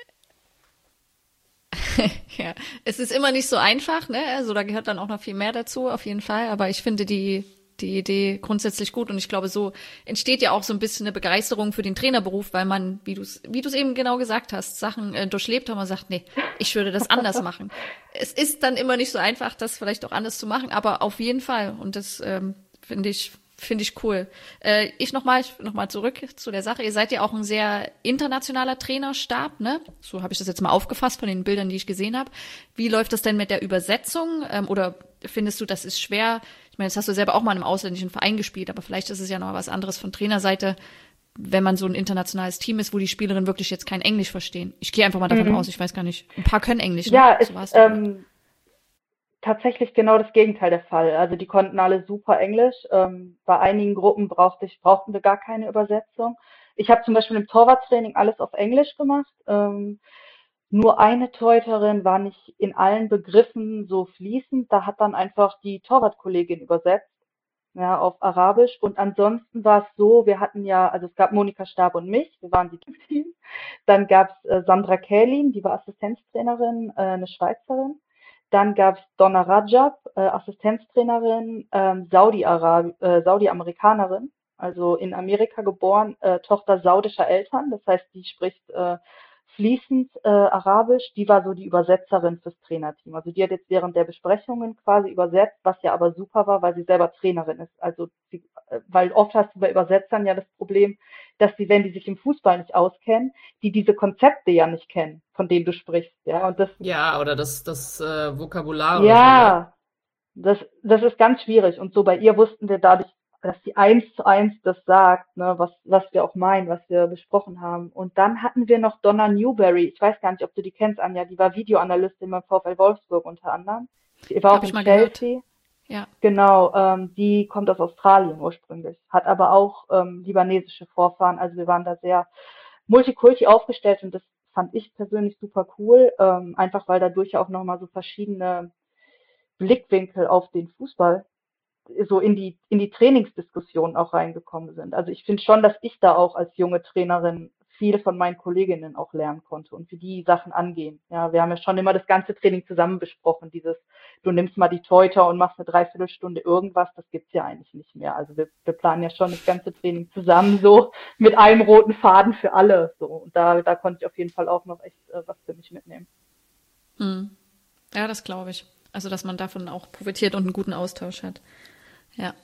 Ja, es ist immer nicht so einfach, ne? Also da gehört dann auch noch viel mehr dazu, auf jeden Fall. Aber ich finde die Idee grundsätzlich gut und ich glaube, so entsteht ja auch so ein bisschen eine Begeisterung für den Trainerberuf, weil man, wie du es eben genau gesagt hast, Sachen durchlebt hat und man sagt, nee, ich würde das anders machen. Es ist dann immer nicht so einfach, das vielleicht auch anders zu machen, aber auf jeden Fall und das finde ich cool. Ich noch mal zurück zu der Sache. Ihr seid ja auch ein sehr internationaler Trainerstab, ne? So habe ich das jetzt mal aufgefasst von den Bildern, die ich gesehen habe. Wie läuft das denn mit der Übersetzung? Oder findest du, das ist schwer? Ich meine, jetzt hast du selber auch mal in einem ausländischen Verein gespielt, aber vielleicht ist es ja noch was anderes von Trainerseite, wenn man so ein internationales Team ist, wo die Spielerinnen wirklich jetzt kein Englisch verstehen. Ich gehe einfach mal davon aus, ich weiß gar nicht. Ein paar können Englisch, ne? Ja, So ist war's doch. tatsächlich genau das Gegenteil der Fall. Also die konnten alle super Englisch. Bei einigen Gruppen brauchten wir gar keine Übersetzung. Ich habe zum Beispiel im Torwarttraining alles auf Englisch gemacht. Nur eine Torhüterin war nicht in allen Begriffen so fließend. Da hat dann einfach die Torwartkollegin übersetzt, ja, auf Arabisch. Und ansonsten war es so, wir hatten ja, also es gab Monika Stab und mich, wir waren die Team. Dann gab es Sandra Kählin, die war Assistenztrainerin, eine Schweizerin. Dann gab es Donna Rajab, Assistenztrainerin, Saudi-Amerikanerin, also in Amerika geboren, Tochter saudischer Eltern. Das heißt, die spricht fließend Arabisch. Die war so die Übersetzerin fürs Trainerteam. Also die hat jetzt während der Besprechungen quasi übersetzt, was ja aber super war, weil sie selber Trainerin ist. Also weil oft hast du bei Übersetzern ja das Problem, dass sie, wenn die sich im Fußball nicht auskennen, die diese Konzepte ja nicht kennen, von denen du sprichst. Ja, und das, Ja, oder das Vokabular oder so, ne? ja, das ist ganz schwierig. Und so bei ihr wussten wir dadurch, dass die 1:1 das sagt, ne, was wir auch meinen, was wir besprochen haben. Und dann hatten wir noch Donna Newberry. Ich weiß gar nicht, ob du die kennst, Anja. Die war Videoanalystin beim VfL Wolfsburg unter anderem. Die war auch Habe ich in mal gehört. Chelsea. Ja. Genau, die kommt aus Australien ursprünglich, hat aber auch libanesische Vorfahren. Also wir waren da sehr multikulti aufgestellt und das fand ich persönlich super cool, einfach weil dadurch auch nochmal so verschiedene Blickwinkel auf den Fußball so in die Trainingsdiskussion auch reingekommen sind. Also ich finde schon, dass ich da auch als junge Trainerin viel von meinen Kolleginnen auch lernen konnte und wie die Sachen angehen. Ja, wir haben ja schon immer das ganze Training zusammen besprochen. Du nimmst mal die Teuter und machst eine Dreiviertelstunde irgendwas, das gibt's ja eigentlich nicht mehr. Also wir planen ja schon das ganze Training zusammen so mit einem roten Faden für alle. So. Und da konnte ich auf jeden Fall auch noch echt was für mich mitnehmen. Ja, das glaube ich. Also, dass man davon auch profitiert und einen guten Austausch hat. Ja.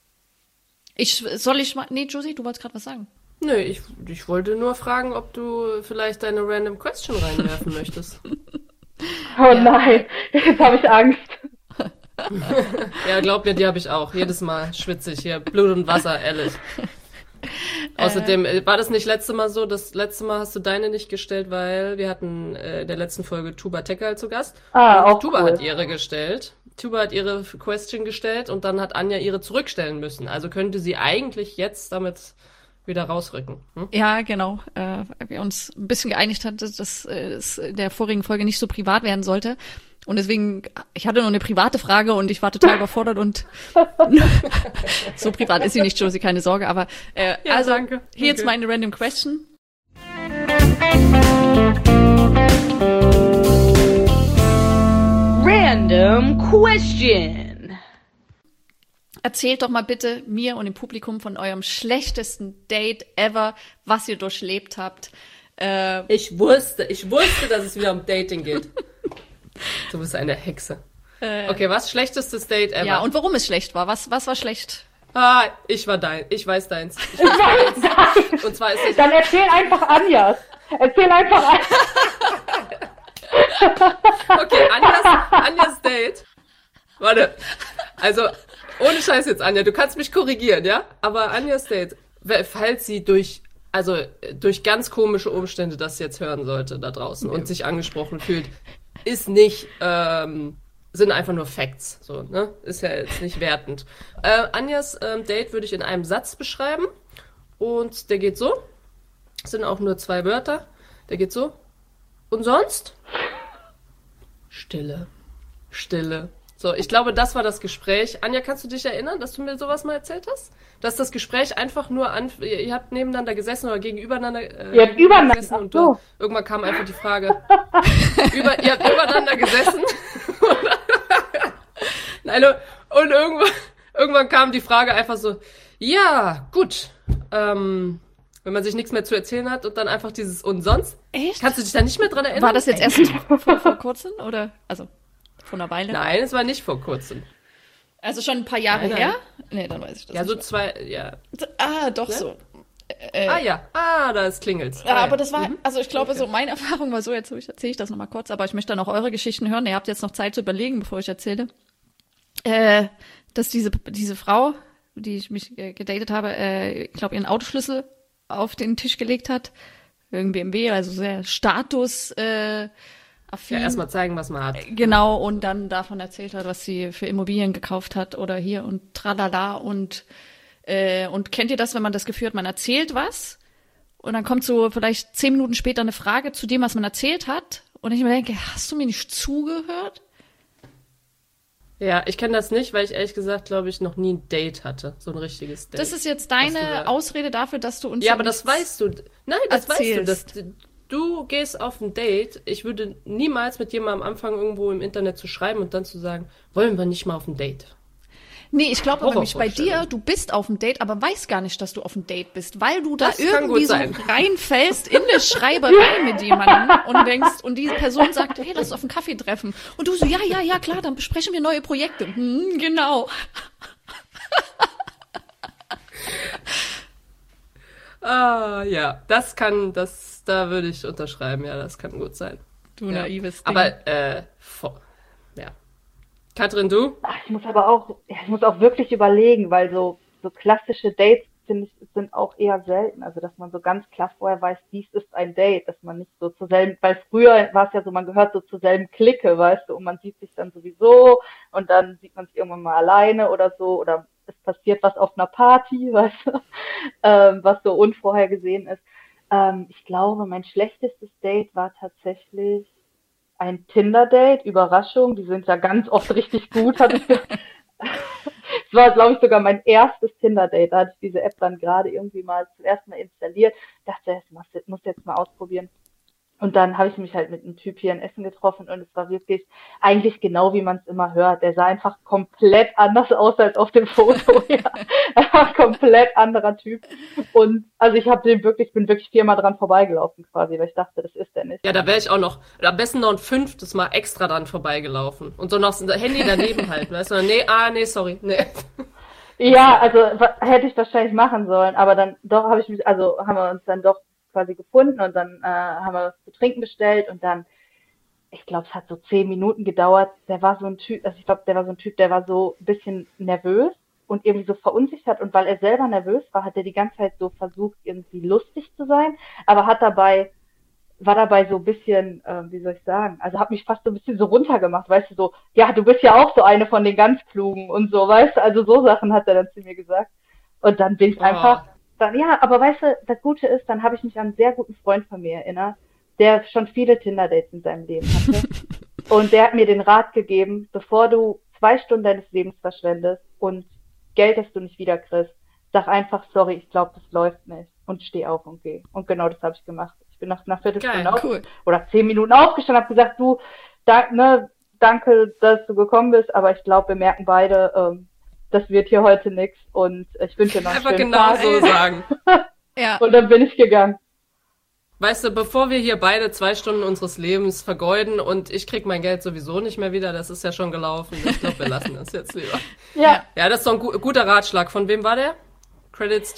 Nee, Josie, du wolltest gerade was sagen. Nö, ich wollte nur fragen, ob du vielleicht deine Random Question reinwerfen möchtest. Oh nein, jetzt habe ich Angst. Ja, glaub mir, die habe ich auch. Jedes Mal schwitze ich hier. Blut und Wasser, ehrlich. Außerdem, war das nicht letzte Mal so? Das letzte Mal hast du deine nicht gestellt, weil wir hatten in der letzten Folge Tuba Tekal zu Gast. Ah, und auch Tuba cool. hat ihre gestellt. Tuba hat ihre Question gestellt und dann hat Anja ihre zurückstellen müssen. Also könnte sie eigentlich jetzt damit wieder rausrücken. Ja, genau. Wir uns ein bisschen geeinigt hatten, dass es in der vorigen Folge nicht so privat werden sollte. Und deswegen, ich hatte nur eine private Frage und ich war total überfordert und so privat ist sie nicht, Josie, keine Sorge. Aber Ja, also danke. hier jetzt Okay. meine Random Question. Random question. Erzählt doch mal bitte mir und dem Publikum von eurem schlechtesten Date ever, was ihr durchlebt habt. Ich wusste, dass es wieder um Dating geht. Du bist eine Hexe. Okay, was? Schlechtestes Date ever? Ja, und warum es schlecht war. Was war schlecht? Ich weiß deins. Ich weiß deins. Und zwar ist es... Dann erzähl einfach Anjas. Okay, Anjas Date. Warte. Also, ohne Scheiß jetzt, Anja, du kannst mich korrigieren, ja? Aber Anjas Date, falls sie durch ganz komische Umstände das jetzt hören sollte da draußen und sich angesprochen fühlt, ist nicht, sind einfach nur Facts, so, ne? Ist ja jetzt nicht wertend. Anjas Date würde ich in einem Satz beschreiben und der geht so, es sind auch nur 2 Wörter, der geht so, und sonst? Stille. So, ich glaube, das war das Gespräch. Anja, kannst du dich erinnern, dass du mir sowas mal erzählt hast? Dass das Gespräch einfach nur ihr habt nebeneinander gesessen oder gegenübereinander Ihr habt übereinander, gesessen und ach so. irgendwann kam einfach die Frage, ihr habt übereinander gesessen Nein, und irgendwann kam die Frage einfach so, ja, gut, wenn man sich nichts mehr zu erzählen hat und dann einfach dieses und sonst. Echt? Kannst du dich da nicht mehr dran erinnern? War das jetzt erst vor kurzem oder also vor einer Weile? Nein, es war nicht vor kurzem. Also schon ein paar Jahre Nein. her? Nee, dann weiß ich das Ja, so nicht 2, ja. mehr. Doch Ne? so. Da ist klingelt's. Ja, aber das war, also ich glaube, so meine Erfahrung war so, jetzt erzähle ich das nochmal kurz, aber ich möchte dann auch eure Geschichten hören. Ihr habt jetzt noch Zeit zu überlegen, bevor ich erzähle. Dass diese Frau, die ich mich gedatet habe, ich glaube, ihren Autoschlüssel auf den Tisch gelegt hat. Irgendwie BMW, also sehr Status affin. Ja, erstmal zeigen, was man hat. Genau, und dann davon erzählt hat, was sie für Immobilien gekauft hat oder hier und tralala und kennt ihr das, wenn man das Gefühl hat, man erzählt was und dann kommt so vielleicht 10 Minuten später eine Frage zu dem, was man erzählt hat und ich mir denke, hast du mir nicht zugehört? Ja, ich kenne das nicht, weil ich ehrlich gesagt, glaube ich, noch nie ein Date hatte. So ein richtiges Date. Das ist jetzt Hast du deine da- Ausrede dafür, dass du uns Ja, aber das weißt du. Nein, das erzählst. weißt du. Du gehst auf ein Date. Ich würde niemals mit jemandem anfangen, irgendwo im Internet zu schreiben und dann zu sagen, wollen wir nicht mal auf ein Date? Nee, ich glaube aber nämlich bei Horrorvorstellung. dir, du bist auf dem Date, aber weißt gar nicht, dass du auf dem Date bist, weil du da Das kann irgendwie gut so sein. reinfällst in eine Schreiberei mit jemandem und denkst, und diese Person sagt, hey, lass uns auf einen Kaffee treffen. Und du so, ja, klar, dann besprechen wir neue Projekte. Genau. Ja, da würde ich unterschreiben, ja, das kann gut sein. Du Ja. naives Ding. Aber, ja. Katrin, du? Ach, ich muss auch wirklich überlegen, weil so klassische Dates, finde ich, sind auch eher selten. Also, dass man so ganz klar vorher weiß, dies ist ein Date, dass man nicht so zur selben, weil früher war es ja so, man gehört so zur selben Clique, weißt du, und man sieht sich dann sowieso und dann sieht man sich irgendwann mal alleine oder so, oder es passiert was auf einer Party, weißt du, was so unvorhergesehen ist. Ich glaube, mein schlechtestes Date war tatsächlich ein Tinder-Date, Überraschung, die sind ja ganz oft richtig gut, hatte ich gehört. Es war, glaube ich, sogar mein erstes Tinder-Date. Da hatte ich diese App dann gerade irgendwie mal zum ersten Mal installiert. Dachte, das muss jetzt mal ausprobieren. Und dann habe ich mich halt mit einem Typ hier in Essen getroffen und es war wirklich eigentlich genau, wie man es immer hört. Der sah einfach komplett anders aus als auf dem Foto. Ja. Er war ein komplett anderer Typ. Und also ich bin wirklich 4-mal dran vorbeigelaufen quasi, weil ich dachte, das ist der nicht. Ja, da wäre ich auch noch, am besten noch ein 5. Mal extra dran vorbeigelaufen. Und so noch das Handy daneben halten, weißt du? Nee, sorry, nee. Ja, also hätte ich wahrscheinlich machen sollen, aber dann doch haben wir uns dann doch quasi gefunden und dann haben wir was zu trinken bestellt und dann, ich glaube, es hat so 10 Minuten gedauert. Der war so ein Typ, der war so ein bisschen nervös und irgendwie so verunsichert und weil er selber nervös war, hat er die ganze Zeit so versucht, irgendwie lustig zu sein, aber war dabei so ein bisschen, wie soll ich sagen, also hat mich fast so ein bisschen so runtergemacht, weißt du, so, ja, du bist ja auch so eine von den ganz Klugen und so, weißt du, also so Sachen hat er dann zu mir gesagt. Und dann bin ich einfach, aber weißt du, das Gute ist, dann habe ich mich an einen sehr guten Freund von mir erinnert, der schon viele Tinder-Dates in seinem Leben hatte. Und der hat mir den Rat gegeben, bevor du 2 Stunden deines Lebens verschwendest und Geld, das du nicht wiederkriegst, sag einfach, sorry, ich glaube, das läuft nicht. Und steh auf und geh. Und genau das habe ich gemacht. Ich bin nach einer Viertelstunde oder 10 Minuten aufgestanden, habe gesagt, du, danke, dass du gekommen bist, aber ich glaube, wir merken beide, das wird hier heute nichts und ich wünsche dir noch einen schönen Tag. Einfach genau so sagen. Ja. Und dann bin ich gegangen. Weißt du, bevor wir hier beide 2 Stunden unseres Lebens vergeuden und ich krieg mein Geld sowieso nicht mehr wieder, das ist ja schon gelaufen. Ich glaube, wir lassen das jetzt lieber. Ja. Ja, das ist doch ein guter Ratschlag. Von wem war der? Credits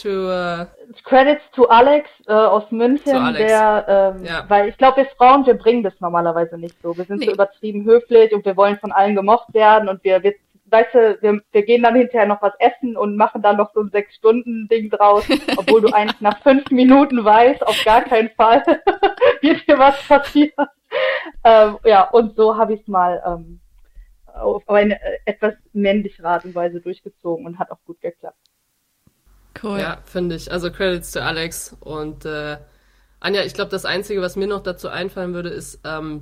to Alex aus München, weil ich glaube, wir Frauen, wir bringen das normalerweise nicht so. Wir sind so übertrieben höflich und wir wollen von allen gemocht werden und wir gehen dann hinterher noch was essen und machen dann noch so ein 6-Stunden-Ding draus, obwohl du eigentlich nach 5 Minuten weißt, auf gar keinen Fall wird hier was passieren. Und so habe ich es mal auf eine etwas männliche Art und Weise durchgezogen und hat auch gut geklappt. Cool. Ja, finde ich. Also Credits zu Alex und Anja, ich glaube, das Einzige, was mir noch dazu einfallen würde, ist,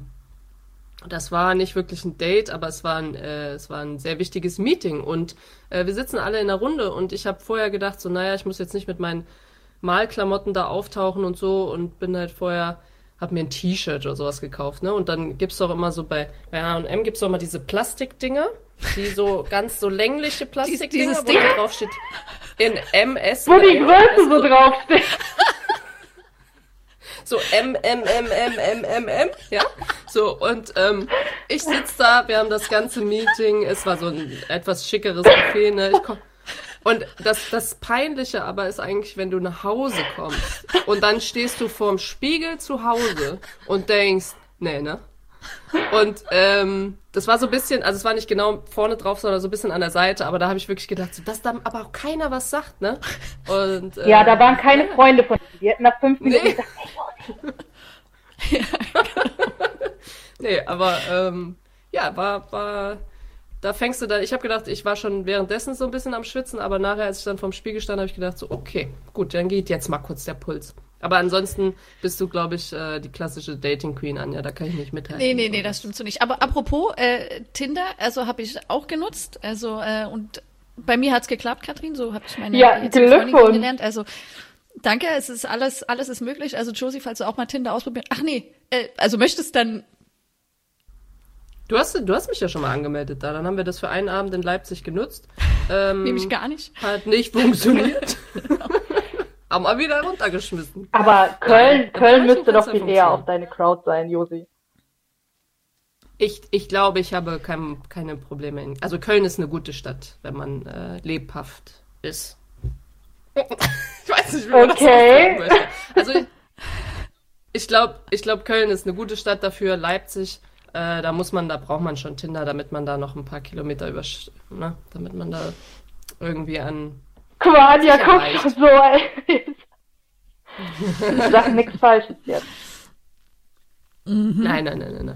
das war nicht wirklich ein Date, aber es war ein sehr wichtiges Meeting und wir sitzen alle in einer Runde und ich habe vorher gedacht, so naja, ich muss jetzt nicht mit meinen Malklamotten da auftauchen und so und bin halt hab mir ein T-Shirt oder sowas gekauft, ne? Und dann gibt's doch immer so bei H&M gibt's doch immer diese Plastikdinger, die so ganz so längliche Plastikdinger, wo da drauf steht in MS. Wo die Größe so draufsteht. So M, ja. So, und ich sitz da, wir haben das ganze Meeting, es war so ein etwas schickeres Café, ne? Und das Peinliche aber ist eigentlich, wenn du nach Hause kommst und dann stehst du vorm Spiegel zu Hause und denkst, nee, ne? Und das war so ein bisschen, also es war nicht genau vorne drauf, sondern so ein bisschen an der Seite, aber da habe ich wirklich gedacht, so, dass da aber auch keiner was sagt, ne? Und ja, da waren keine Freunde von dir, die hätten nach 5 Minuten gesagt, hey, nee, aber ja, war da fängst du da, ich habe gedacht, ich war schon währenddessen so ein bisschen am Schwitzen, aber nachher, als ich dann vorm Spiegel stand, habe ich gedacht, so, okay, gut, dann geht jetzt mal kurz der Puls. Aber ansonsten bist du, glaube ich, die klassische Dating Queen, Anja, da kann ich nicht mithalten. Nee, das stimmt so nicht. Aber apropos Tinder, also habe ich auch genutzt, also und bei mir hat's geklappt, Katrin, so habe ich meine Freundin kennengelernt, also danke, es ist alles ist möglich, also Josie, falls du auch mal Tinder ausprobieren, also möchtest dann. Du hast mich ja schon mal angemeldet da. Dann haben wir das für einen Abend in Leipzig genutzt. Nämlich gar nicht. Hat nicht funktioniert. Haben wir wieder runtergeschmissen. Aber Köln Nein, müsste doch viel funktionieren. eher auf deine Crowd sein, Josi. Ich glaube, ich habe keine Probleme. Also Köln ist eine gute Stadt, wenn man lebhaft ist. Ich weiß nicht, wie man das ausdrücken möchte. Also ich glaube, Köln ist eine gute Stadt dafür. Leipzig, da braucht man schon Tinder, damit man da noch ein paar Kilometer damit man da irgendwie an. Quania, Sicher guck reicht. so, ey. Ich sag nichts Falsches jetzt. Nein.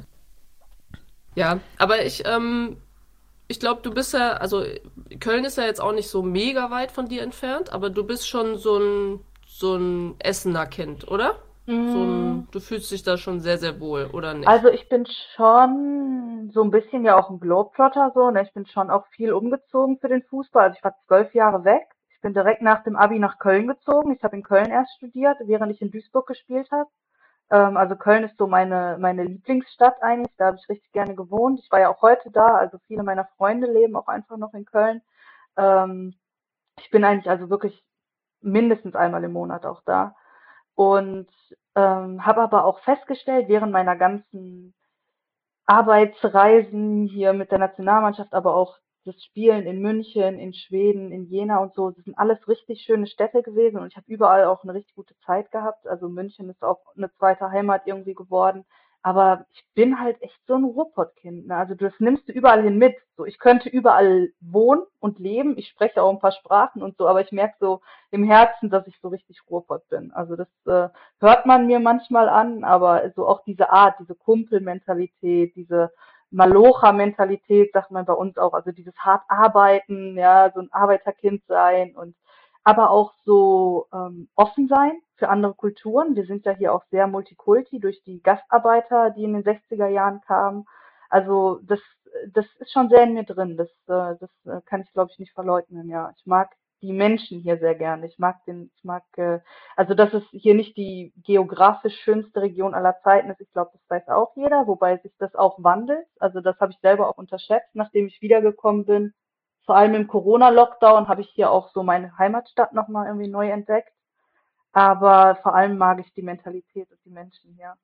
Ja, aber ich glaube, du bist ja, also Köln ist ja jetzt auch nicht so mega weit von dir entfernt, aber du bist schon so ein Essener Kind, oder? Du fühlst dich da schon sehr, sehr wohl, oder nicht? Also ich bin schon so ein bisschen ja auch ein Globetrotter so, ne? Ich bin schon auch viel umgezogen für den Fußball. Also ich war 12 Jahre weg. Ich bin direkt nach dem Abi nach Köln gezogen. Ich habe in Köln erst studiert, während ich in Duisburg gespielt habe. Also Köln ist so meine Lieblingsstadt eigentlich. Da habe ich richtig gerne gewohnt. Ich war ja auch heute da. Also viele meiner Freunde leben auch einfach noch in Köln. Ich bin eigentlich also wirklich mindestens einmal im Monat auch da. Und habe aber auch festgestellt, während meiner ganzen Arbeitsreisen hier mit der Nationalmannschaft, aber auch das Spielen in München, in Schweden, in Jena und so, das sind alles richtig schöne Städte gewesen und ich habe überall auch eine richtig gute Zeit gehabt. Also München ist auch eine zweite Heimat irgendwie geworden. Aber ich bin halt echt so ein Ruhrpottkind, ne? Also das nimmst du überall hin mit. So, ich könnte überall wohnen und leben. Ich spreche auch ein paar Sprachen und so, aber ich merke so im Herzen, dass ich so richtig Ruhrpott bin. Also das hört man mir manchmal an, aber so auch diese Art, diese Kumpelmentalität, diese Malocha-Mentalität, sagt man bei uns auch, also dieses hart arbeiten, ja, so ein Arbeiterkind sein und aber auch so offen sein für andere Kulturen. Wir sind ja hier auch sehr Multikulti durch die Gastarbeiter, die in den 60er Jahren kamen. Also das ist schon sehr in mir drin. Das kann ich, glaube ich, nicht verleugnen. Ja, ich mag die Menschen hier sehr gerne. Also dass es hier nicht die geografisch schönste Region aller Zeiten ist. Ich glaube, das weiß auch jeder, wobei sich das auch wandelt. Also das habe ich selber auch unterschätzt, nachdem ich wiedergekommen bin. Vor allem im Corona-Lockdown habe ich hier auch so meine Heimatstadt nochmal irgendwie neu entdeckt. Aber vor allem mag ich die Mentalität und die Menschen hier.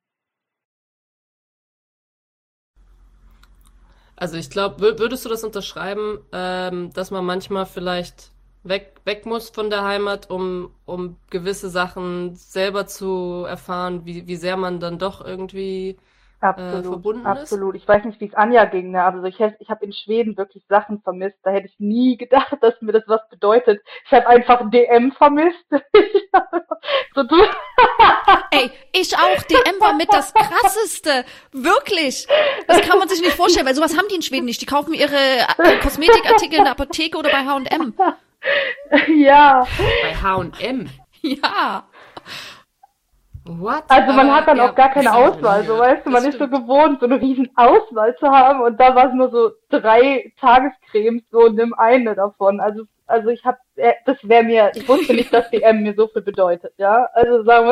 Also ich glaube, würdest du das unterschreiben, dass man manchmal vielleicht weg muss von der Heimat, um gewisse Sachen selber zu erfahren, wie sehr man dann doch irgendwie verbunden ist? Absolut. Ich weiß nicht, wie es Anja ging, ne? Aber so, ich habe in Schweden wirklich Sachen vermisst. Da hätte ich nie gedacht, dass mir das was bedeutet. Ich habe einfach DM vermisst. So, Ey, ich auch. DM war mit das Krasseste. Wirklich. Das kann man sich nicht vorstellen, weil sowas haben die in Schweden nicht. Die kaufen ihre Kosmetikartikel in der Apotheke oder bei H&M. Ja. Bei H&M? Ja. What? Also man hat dann ja, auch gar keine Auswahl, so weißt du, man ist so gewohnt, so eine riesen Auswahl zu haben und da war es nur so 3 Tagescremes, so nimm eine davon. Also ich wusste nicht, dass DM mir so viel bedeutet, ja. Also sagen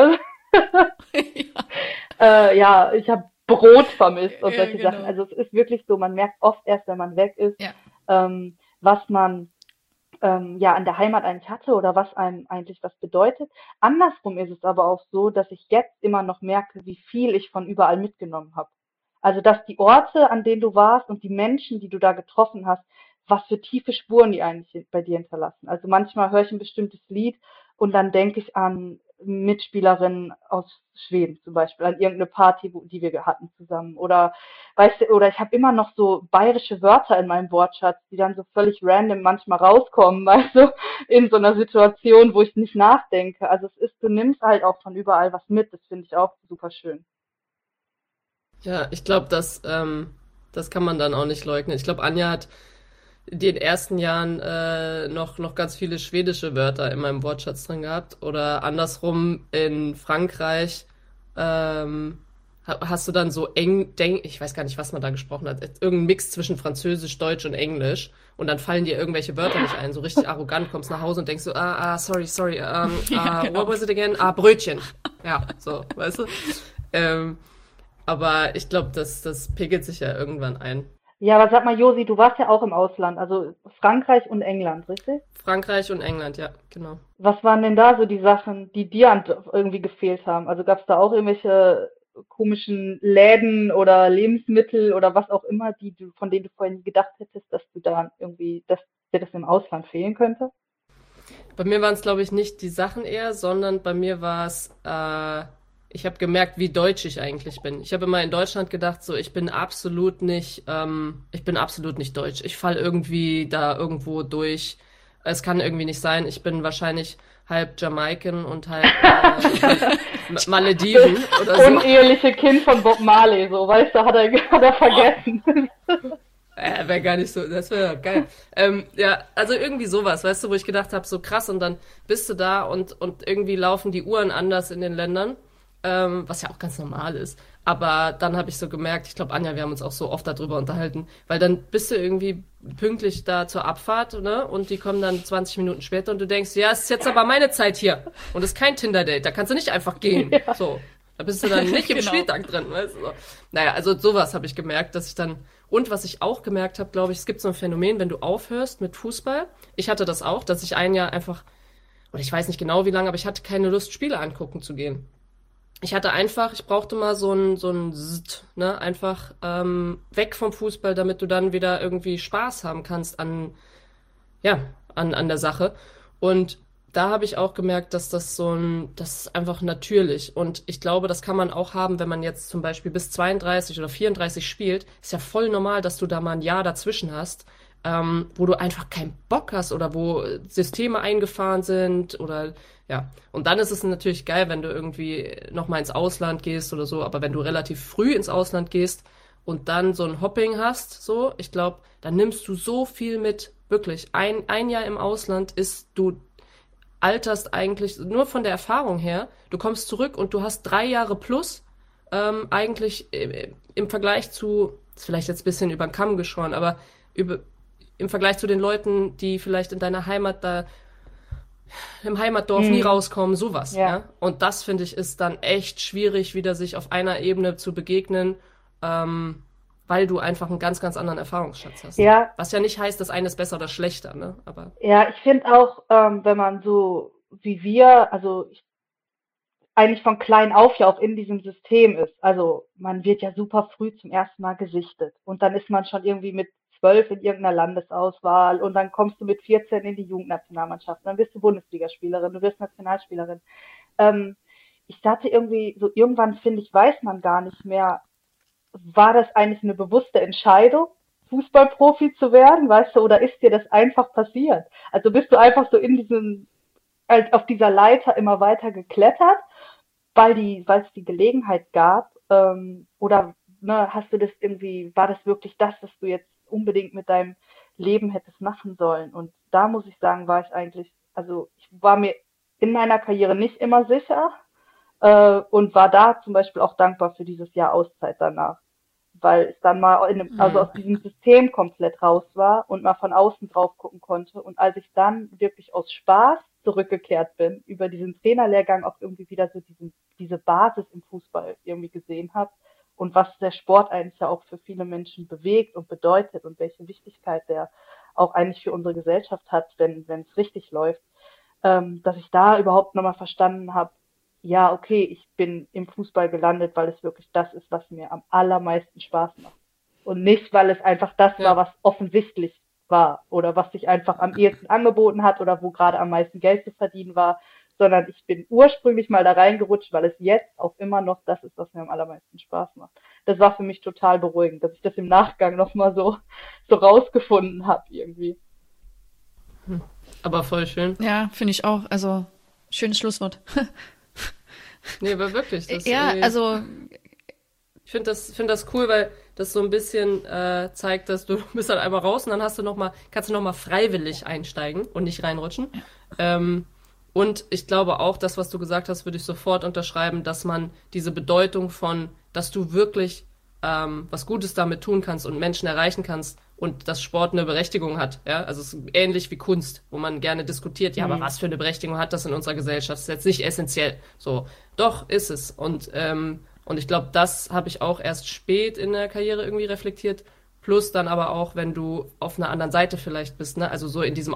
wir, ja, ich habe Brot vermisst und solche genau. Sachen. Also es ist wirklich so, man merkt oft erst, wenn man weg ist, was man ja in der Heimat eigentlich hatte oder was einem eigentlich was bedeutet. Andersrum ist es aber auch so, dass ich jetzt immer noch merke, wie viel ich von überall mitgenommen habe. Also dass die Orte, an denen du warst und die Menschen, die du da getroffen hast, was für tiefe Spuren die eigentlich bei dir hinterlassen. Also manchmal höre ich ein bestimmtes Lied und dann denke ich an Mitspielerinnen aus Schweden zum Beispiel, an irgendeine Party, die wir hatten zusammen. Oder weißt du, oder ich habe immer noch so bayerische Wörter in meinem Wortschatz, die dann so völlig random manchmal rauskommen, weißt du, in so einer Situation, wo ich nicht nachdenke. Also du nimmst halt auch von überall was mit, das finde ich auch super schön. Ja, ich glaube, das kann man dann auch nicht leugnen. Ich glaube, Anja hat in den ersten Jahren noch ganz viele schwedische Wörter in meinem Wortschatz drin gehabt. Oder andersrum in Frankreich hast du dann so ich weiß gar nicht, was man da gesprochen hat, irgendein Mix zwischen Französisch, Deutsch und Englisch. Und dann fallen dir irgendwelche Wörter nicht ein. So richtig arrogant kommst nach Hause und denkst so, sorry, what was it again? Brötchen. Ja, so, weißt du? Aber ich glaube, das pegelt sich ja irgendwann ein. Ja, aber sag mal, Josi, du warst ja auch im Ausland, also Frankreich und England, richtig? Frankreich und England, ja, genau. Was waren denn da so die Sachen, die dir irgendwie gefehlt haben? Also gab es da auch irgendwelche komischen Läden oder Lebensmittel oder was auch immer, von denen du vorher nie gedacht hättest, dass du da irgendwie, dass dir das im Ausland fehlen könnte? Bei mir waren es, glaube ich, nicht die Sachen eher, sondern bei mir war es, ich habe gemerkt, wie deutsch ich eigentlich bin. Ich habe immer in Deutschland gedacht, so, ich bin absolut nicht deutsch. Ich fall irgendwie da irgendwo durch. Es kann irgendwie nicht sein. Ich bin wahrscheinlich halb Jamaican und halb Malediven oder so. Uneheliche Kind von Bob Marley, so, weißt du, hat er vergessen. Wäre gar nicht so, das wäre geil. Ja, also irgendwie sowas, weißt du, wo ich gedacht habe, so krass, und dann bist du da und irgendwie laufen die Uhren anders in den Ländern, was ja auch ganz normal ist. Aber dann habe ich so gemerkt, ich glaube, Anja, wir haben uns auch so oft darüber unterhalten, weil dann bist du irgendwie pünktlich da zur Abfahrt, ne? Und die kommen dann 20 Minuten später und du denkst, ja, es ist jetzt aber meine Zeit hier. Und es ist kein Tinder-Date, da kannst du nicht einfach gehen. Ja. So. Da bist du dann nicht im Genau. Spieltag drin, weißt du? So. Naja, also sowas habe ich gemerkt, dass ich dann, und was ich auch gemerkt habe, glaube ich, es gibt so ein Phänomen, wenn du aufhörst mit Fußball. Ich hatte das auch, dass ich ein Jahr einfach, oder ich weiß nicht genau wie lange, aber ich hatte keine Lust, Spiele angucken zu gehen. Ich brauchte mal so ein Zzzt, ne, einfach weg vom Fußball, damit du dann wieder irgendwie Spaß haben kannst an der Sache. Und da habe ich auch gemerkt, dass das ist einfach natürlich. Und ich glaube, das kann man auch haben, wenn man jetzt zum Beispiel bis 32 oder 34 spielt. Ist ja voll normal, dass du da mal ein Jahr dazwischen hast, wo du einfach keinen Bock hast oder wo Systeme eingefahren sind oder ja. Und dann ist es natürlich geil, wenn du irgendwie nochmal ins Ausland gehst oder so. Aber wenn du relativ früh ins Ausland gehst und dann so ein Hopping hast, so, ich glaube, dann nimmst du so viel mit. Wirklich, ein Jahr im Ausland du alterst eigentlich nur von der Erfahrung her. Du kommst zurück und du hast 3 Jahre plus eigentlich im Vergleich zu, ist vielleicht jetzt ein bisschen über den Kamm geschoren, aber im Vergleich zu den Leuten, die vielleicht in deiner Heimat da im Heimatdorf nie rauskommen, sowas. Ja. Ja? Und das, finde ich, ist dann echt schwierig, wieder sich auf einer Ebene zu begegnen, weil du einfach einen ganz, ganz anderen Erfahrungsschatz hast. Ja, Was ja nicht heißt, das eine ist besser oder schlechter, ne? Aber ja, ich finde auch, wenn man so wie wir, eigentlich von klein auf ja auch in diesem System ist. Also man wird ja super früh zum ersten Mal gesichtet und dann ist man schon irgendwie mit 12 in irgendeiner Landesauswahl und dann kommst du mit 14 in die Jugendnationalmannschaft, dann wirst du Bundesligaspielerin, du wirst Nationalspielerin. Ich dachte irgendwie, so irgendwann finde ich, weiß man gar nicht mehr, war das eigentlich eine bewusste Entscheidung, Fußballprofi zu werden, weißt du, oder ist dir das einfach passiert? Also bist du einfach so auf dieser Leiter immer weiter geklettert, weil es die Gelegenheit gab, oder ne, hast du das irgendwie, war das wirklich das, was du jetzt unbedingt mit deinem Leben hättest machen sollen? Und da muss ich sagen, war ich eigentlich, also ich war mir in meiner Karriere nicht immer sicher, und war da zum Beispiel auch dankbar für dieses Jahr Auszeit danach, weil es dann mal also aus diesem System komplett raus war und mal von außen drauf gucken konnte. Und als ich dann wirklich aus Spaß zurückgekehrt bin, über diesen Trainerlehrgang auch irgendwie wieder so diese Basis im Fußball irgendwie gesehen habe und was der Sport eigentlich ja auch für viele Menschen bewegt und bedeutet und welche Wichtigkeit der auch eigentlich für unsere Gesellschaft hat, wenn es richtig läuft, dass ich da überhaupt nochmal verstanden habe, ja, okay, ich bin im Fußball gelandet, weil es wirklich das ist, was mir am allermeisten Spaß macht. Und nicht, weil es einfach das war, was offensichtlich war oder was sich einfach am ehesten angeboten hat oder wo gerade am meisten Geld zu verdienen war, sondern ich bin ursprünglich mal da reingerutscht, weil es jetzt auch immer noch das ist, was mir am allermeisten Spaß macht. Das war für mich total beruhigend, dass ich das im Nachgang nochmal so rausgefunden habe irgendwie. Aber voll schön. Ja, finde ich auch. Also, schönes Schlusswort. Nee, aber wirklich. Ja, also ich finde das cool, weil das so ein bisschen zeigt, dass du bist halt einmal raus und dann kannst du noch mal freiwillig einsteigen und nicht reinrutschen. Und ich glaube auch, das, was du gesagt hast, würde ich sofort unterschreiben, dass man diese Bedeutung von, dass du wirklich was Gutes damit tun kannst und Menschen erreichen kannst und dass Sport eine Berechtigung hat. Ja? Also es ist ähnlich wie Kunst, wo man gerne diskutiert, ja, aber was für eine Berechtigung hat das in unserer Gesellschaft? Das ist jetzt nicht essentiell. So, doch, ist es. Und ich glaube, das habe ich auch erst spät in der Karriere irgendwie reflektiert. Plus dann aber auch, wenn du auf einer anderen Seite vielleicht bist, ne? Also so in diesem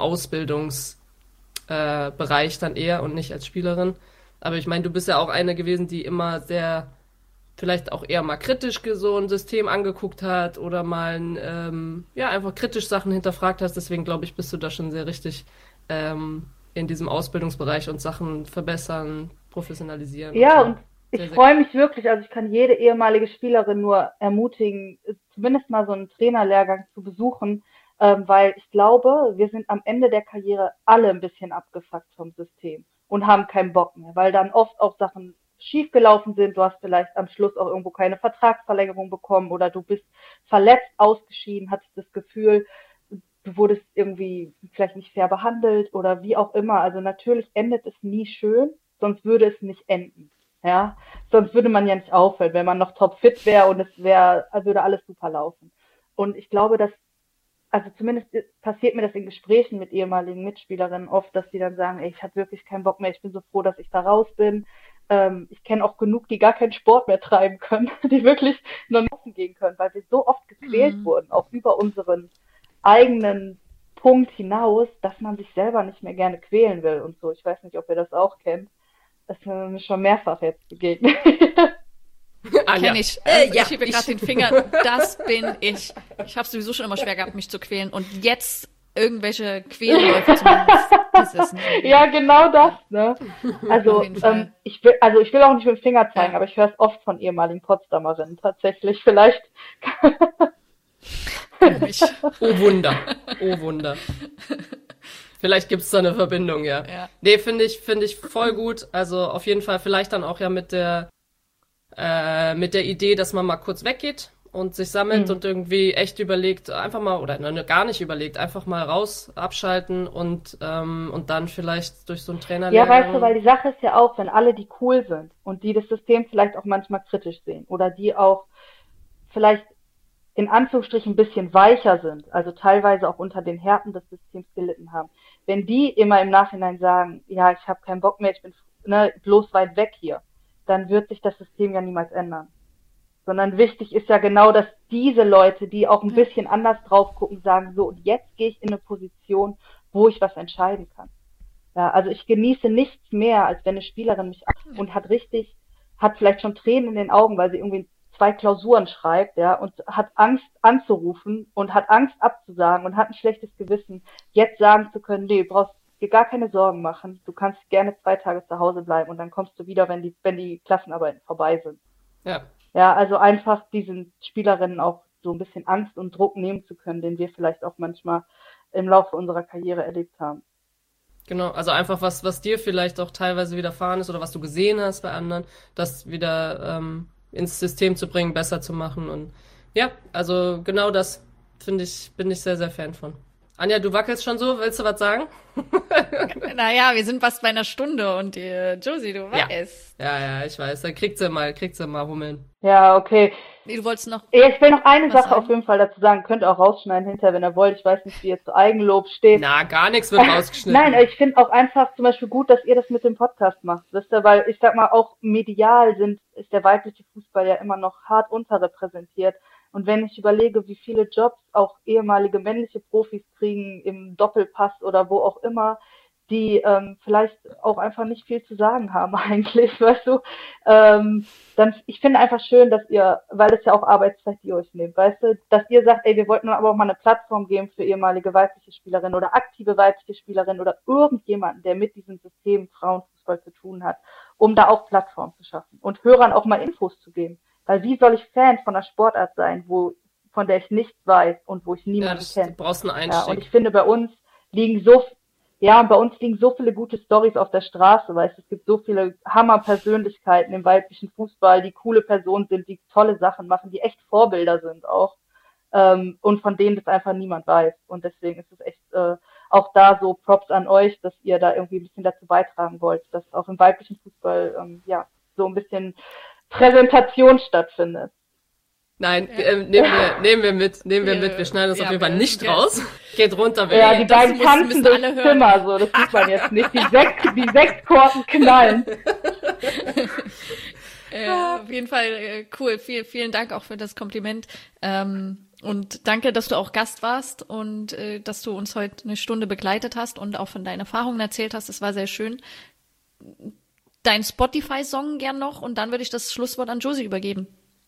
Bereich dann eher und nicht als Spielerin. Aber ich meine, du bist ja auch eine gewesen, die immer sehr, vielleicht auch eher mal kritisch so ein System angeguckt hat oder mal einfach kritisch Sachen hinterfragt hast. Deswegen glaube ich, bist du da schon sehr richtig in diesem Ausbildungsbereich und Sachen verbessern, professionalisieren. Ja, und und ich freue mich wirklich, also ich kann jede ehemalige Spielerin nur ermutigen, zumindest mal so einen Trainerlehrgang zu besuchen, weil ich glaube, wir sind am Ende der Karriere alle ein bisschen abgefuckt vom System und haben keinen Bock mehr, weil dann oft auch Sachen schiefgelaufen sind. Du hast vielleicht am Schluss auch irgendwo keine Vertragsverlängerung bekommen oder du bist verletzt ausgeschieden, hattest das Gefühl, du wurdest irgendwie vielleicht nicht fair behandelt oder wie auch immer. Also natürlich endet es nie schön, sonst würde es nicht enden. Ja, sonst würde man ja nicht aufhören, wenn man noch topfit wäre und würde alles super laufen. Und ich glaube, also zumindest passiert mir das in Gesprächen mit ehemaligen Mitspielerinnen oft, dass die dann sagen, ey, ich habe wirklich keinen Bock mehr, ich bin so froh, dass ich da raus bin. Ich kenne auch genug, die gar keinen Sport mehr treiben können, die wirklich nur laufen gehen können, weil wir so oft gequält wurden, auch über unseren eigenen Punkt hinaus, dass man sich selber nicht mehr gerne quälen will und so. Ich weiß nicht, ob ihr das auch kennt. Das ist mir schon mehrfach jetzt begegnet. Kenn ich. Ich hebe gerade den Finger. Das bin ich. Ich habe sowieso schon immer schwer gehabt, mich zu quälen. Und jetzt irgendwelche Quälläufe zu machen, das ist nicht. Ja, genau das, ne? Also, ich will auch nicht mit dem Finger zeigen, aber ich höre es oft von ehemaligen Potsdamerinnen tatsächlich. Vielleicht. Oh Wunder. Oh Wunder. Vielleicht gibt's da eine Verbindung, ja. Nee, finde ich voll gut. Also auf jeden Fall vielleicht dann auch ja mit der Idee, dass man mal kurz weggeht und sich sammelt und irgendwie echt überlegt, einfach mal, oder gar nicht überlegt, einfach mal raus, abschalten und dann vielleicht durch so einen Trainerlehrgang. Ja, weißt du, weil die Sache ist ja auch, wenn alle, die cool sind und die das System vielleicht auch manchmal kritisch sehen oder die auch vielleicht in Anführungsstrichen ein bisschen weicher sind, also teilweise auch unter den Härten des Systems gelitten haben. Wenn die immer im Nachhinein sagen, ja, ich habe keinen Bock mehr, ich bin bloß weit weg hier, dann wird sich das System ja niemals ändern. Sondern wichtig ist ja genau, dass diese Leute, die auch ein bisschen anders drauf gucken, sagen, so, und jetzt gehe ich in eine Position, wo ich was entscheiden kann. Ja, also ich genieße nichts mehr, als wenn eine Spielerin mich und hat vielleicht schon Tränen in den Augen, weil sie irgendwie 2 Klausuren schreibt, ja, und hat Angst anzurufen und hat Angst abzusagen und hat ein schlechtes Gewissen, jetzt sagen zu können, nee, du brauchst dir gar keine Sorgen machen, du kannst gerne 2 Tage zu Hause bleiben und dann kommst du wieder, wenn die Klassenarbeiten vorbei sind. Ja. Ja, also einfach diesen Spielerinnen auch so ein bisschen Angst und Druck nehmen zu können, den wir vielleicht auch manchmal im Laufe unserer Karriere erlebt haben. Genau, also einfach was dir vielleicht auch teilweise widerfahren ist oder was du gesehen hast bei anderen, das wieder ins System zu bringen, besser zu machen. Und ja, also genau das bin ich sehr, sehr Fan von. Anja, du wackelst schon so, willst du was sagen? Naja, wir sind fast bei einer Stunde und Josie, du weißt. Ja, ich weiß, da kriegt sie mal Hummeln. Ja, okay. Nee, du wolltest noch. Ich will noch eine Sache auf jeden Fall dazu sagen, könnt ihr auch rausschneiden hinterher, wenn ihr wollt. Ich weiß nicht, wie ihr zu Eigenlob steht. Na, gar nichts wird rausgeschnitten. Nein, ich finde auch einfach zum Beispiel gut, dass ihr das mit dem Podcast macht, wisst ihr, weil ich sag mal, auch medial ist der weibliche Fußball ja immer noch hart unterrepräsentiert. Und wenn ich überlege, wie viele Jobs auch ehemalige männliche Profis kriegen im Doppelpass oder wo auch immer, die vielleicht auch einfach nicht viel zu sagen haben eigentlich, weißt du, dann ich finde einfach schön, dass ihr, weil es ja auch Arbeitszeit, die ihr euch nehmt, weißt du, dass ihr sagt, ey, wir wollten aber auch mal eine Plattform geben für ehemalige weibliche Spielerinnen oder aktive weibliche Spielerinnen oder irgendjemanden, der mit diesem System Frauenfußball zu tun hat, um da auch Plattform zu schaffen und Hörern auch mal Infos zu geben. Weil wie soll ich Fan von einer Sportart sein, von der ich nichts weiß und wo ich niemanden kenne? Du brauchst einen Einstieg. Ja, und ich finde, bei uns liegen so viele gute Storys auf der Straße, weil es gibt so viele Hammer-Persönlichkeiten im weiblichen Fußball, die coole Personen sind, die tolle Sachen machen, die echt Vorbilder sind auch. Und von denen das einfach niemand weiß. Und deswegen ist es echt auch da so Props an euch, dass ihr da irgendwie ein bisschen dazu beitragen wollt, dass auch im weiblichen Fußball so ein bisschen Präsentation stattfindet. Nein, nehmen wir mit. Wir schneiden das auf jeden Fall nicht raus. Geht runter. Ja, die beiden tanzen durchs Zimmer, so, das sieht man jetzt nicht. Die Sektkorken knallen. Auf jeden Fall cool. Vielen Dank auch für das Kompliment. Und danke, dass du auch Gast warst und dass du uns heute eine Stunde begleitet hast und auch von deinen Erfahrungen erzählt hast. Das war sehr schön. Dein Spotify-Song gern noch und dann würde ich das Schlusswort an Josie übergeben.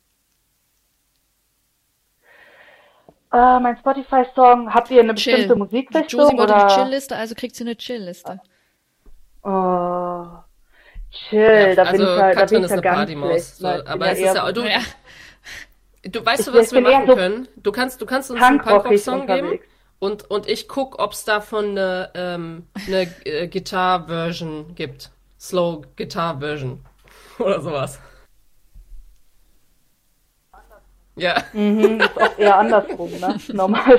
Mein Spotify-Song, habt ihr eine bestimmte Josie Musikrichtung wollte die oder? Chill-Liste, also kriegt sie eine Chill-Liste. Oh, chill, da bin ich ja, da Katrin bin ich ist ja eine ganz Partymaus. schlecht. So, Ne? Ich bin aber ja es ist eher ja, so du weißt, Ich- was ich wir bin eher machen so können. Du kannst uns einen punkrockig Punkrock-Song geben unterwegs. und ich guck, ob es davon eine Guitar-Version gibt. Slow Guitar-Version. Oder sowas. Ja. Ist auch eher andersrum, ne? Normal.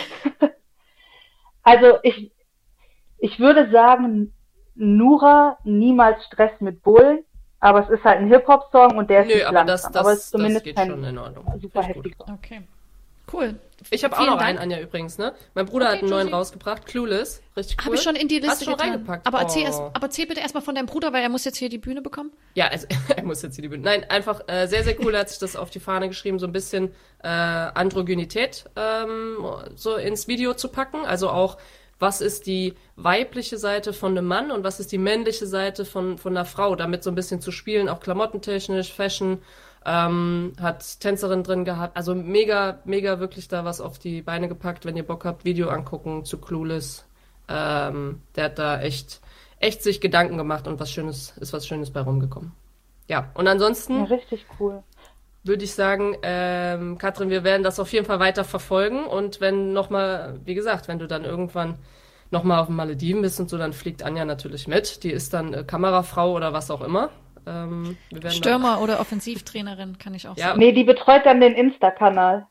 Also ich würde sagen, Nura, niemals Stress mit Bullen, aber es ist halt ein Hip-Hop-Song und der ist Nö, nicht aber langsam, aber es ist das zumindest geht kein schon in Ordnung. super Finde ich gut. heftiger. Okay. Cool. Ich habe auch Vielen noch Dank. einen, Anja, übrigens, ne? Mein Bruder hat einen neuen Josie. rausgebracht, Clueless. Richtig cool. Habe ich schon in die Hast Liste du schon getan. reingepackt? Aber Oh. erzähl bitte erstmal von deinem Bruder, weil er muss jetzt hier die Bühne bekommen. Ja, also er muss jetzt hier die Bühne. Nein, einfach sehr, sehr cool. Er hat sich das auf die Fahne geschrieben, so ein bisschen Androgynität so ins Video zu packen. Also auch, was ist die weibliche Seite von einem Mann und was ist die männliche Seite von einer Frau, damit so ein bisschen zu spielen, auch klamottentechnisch, Fashion. Hat Tänzerin drin gehabt. Also mega, mega wirklich da was auf die Beine gepackt. Wenn ihr Bock habt, Video angucken zu Clueless. Der hat da echt sich Gedanken gemacht und was Schönes bei rumgekommen. Ja, und Ja, ansonsten richtig cool. würde ich sagen, Katrin, wir werden das auf jeden Fall weiter verfolgen und wenn nochmal, wie gesagt, wenn du dann irgendwann nochmal auf den Malediven bist und so, dann fliegt Anja natürlich mit. Die ist dann Kamerafrau oder was auch immer. Wir werden Stürmer oder Offensivtrainerin kann ich auch Ja. sagen. Nee, die betreut dann den Insta-Kanal.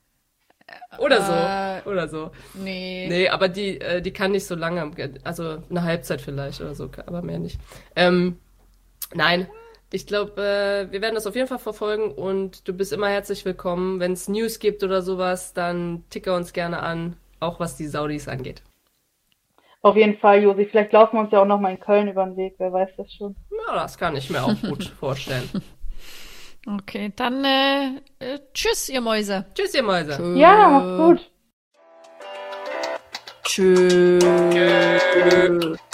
Oder so. Nee. Nee, aber die kann nicht so lange, also eine Halbzeit vielleicht oder so, aber mehr nicht. Nein, ich glaube, wir werden das auf jeden Fall verfolgen und du bist immer herzlich willkommen. Wenn es News gibt oder sowas, dann ticker uns gerne an, auch was die Saudis angeht. Auf jeden Fall, Josi. Vielleicht laufen wir uns ja auch noch mal in Köln über den Weg, wer weiß das schon. Ja, das kann ich mir auch gut vorstellen. Okay, dann tschüss, ihr Mäuse. Tschüss, ihr Mäuse. Ja, mach's gut. Tschüss. Tschüss.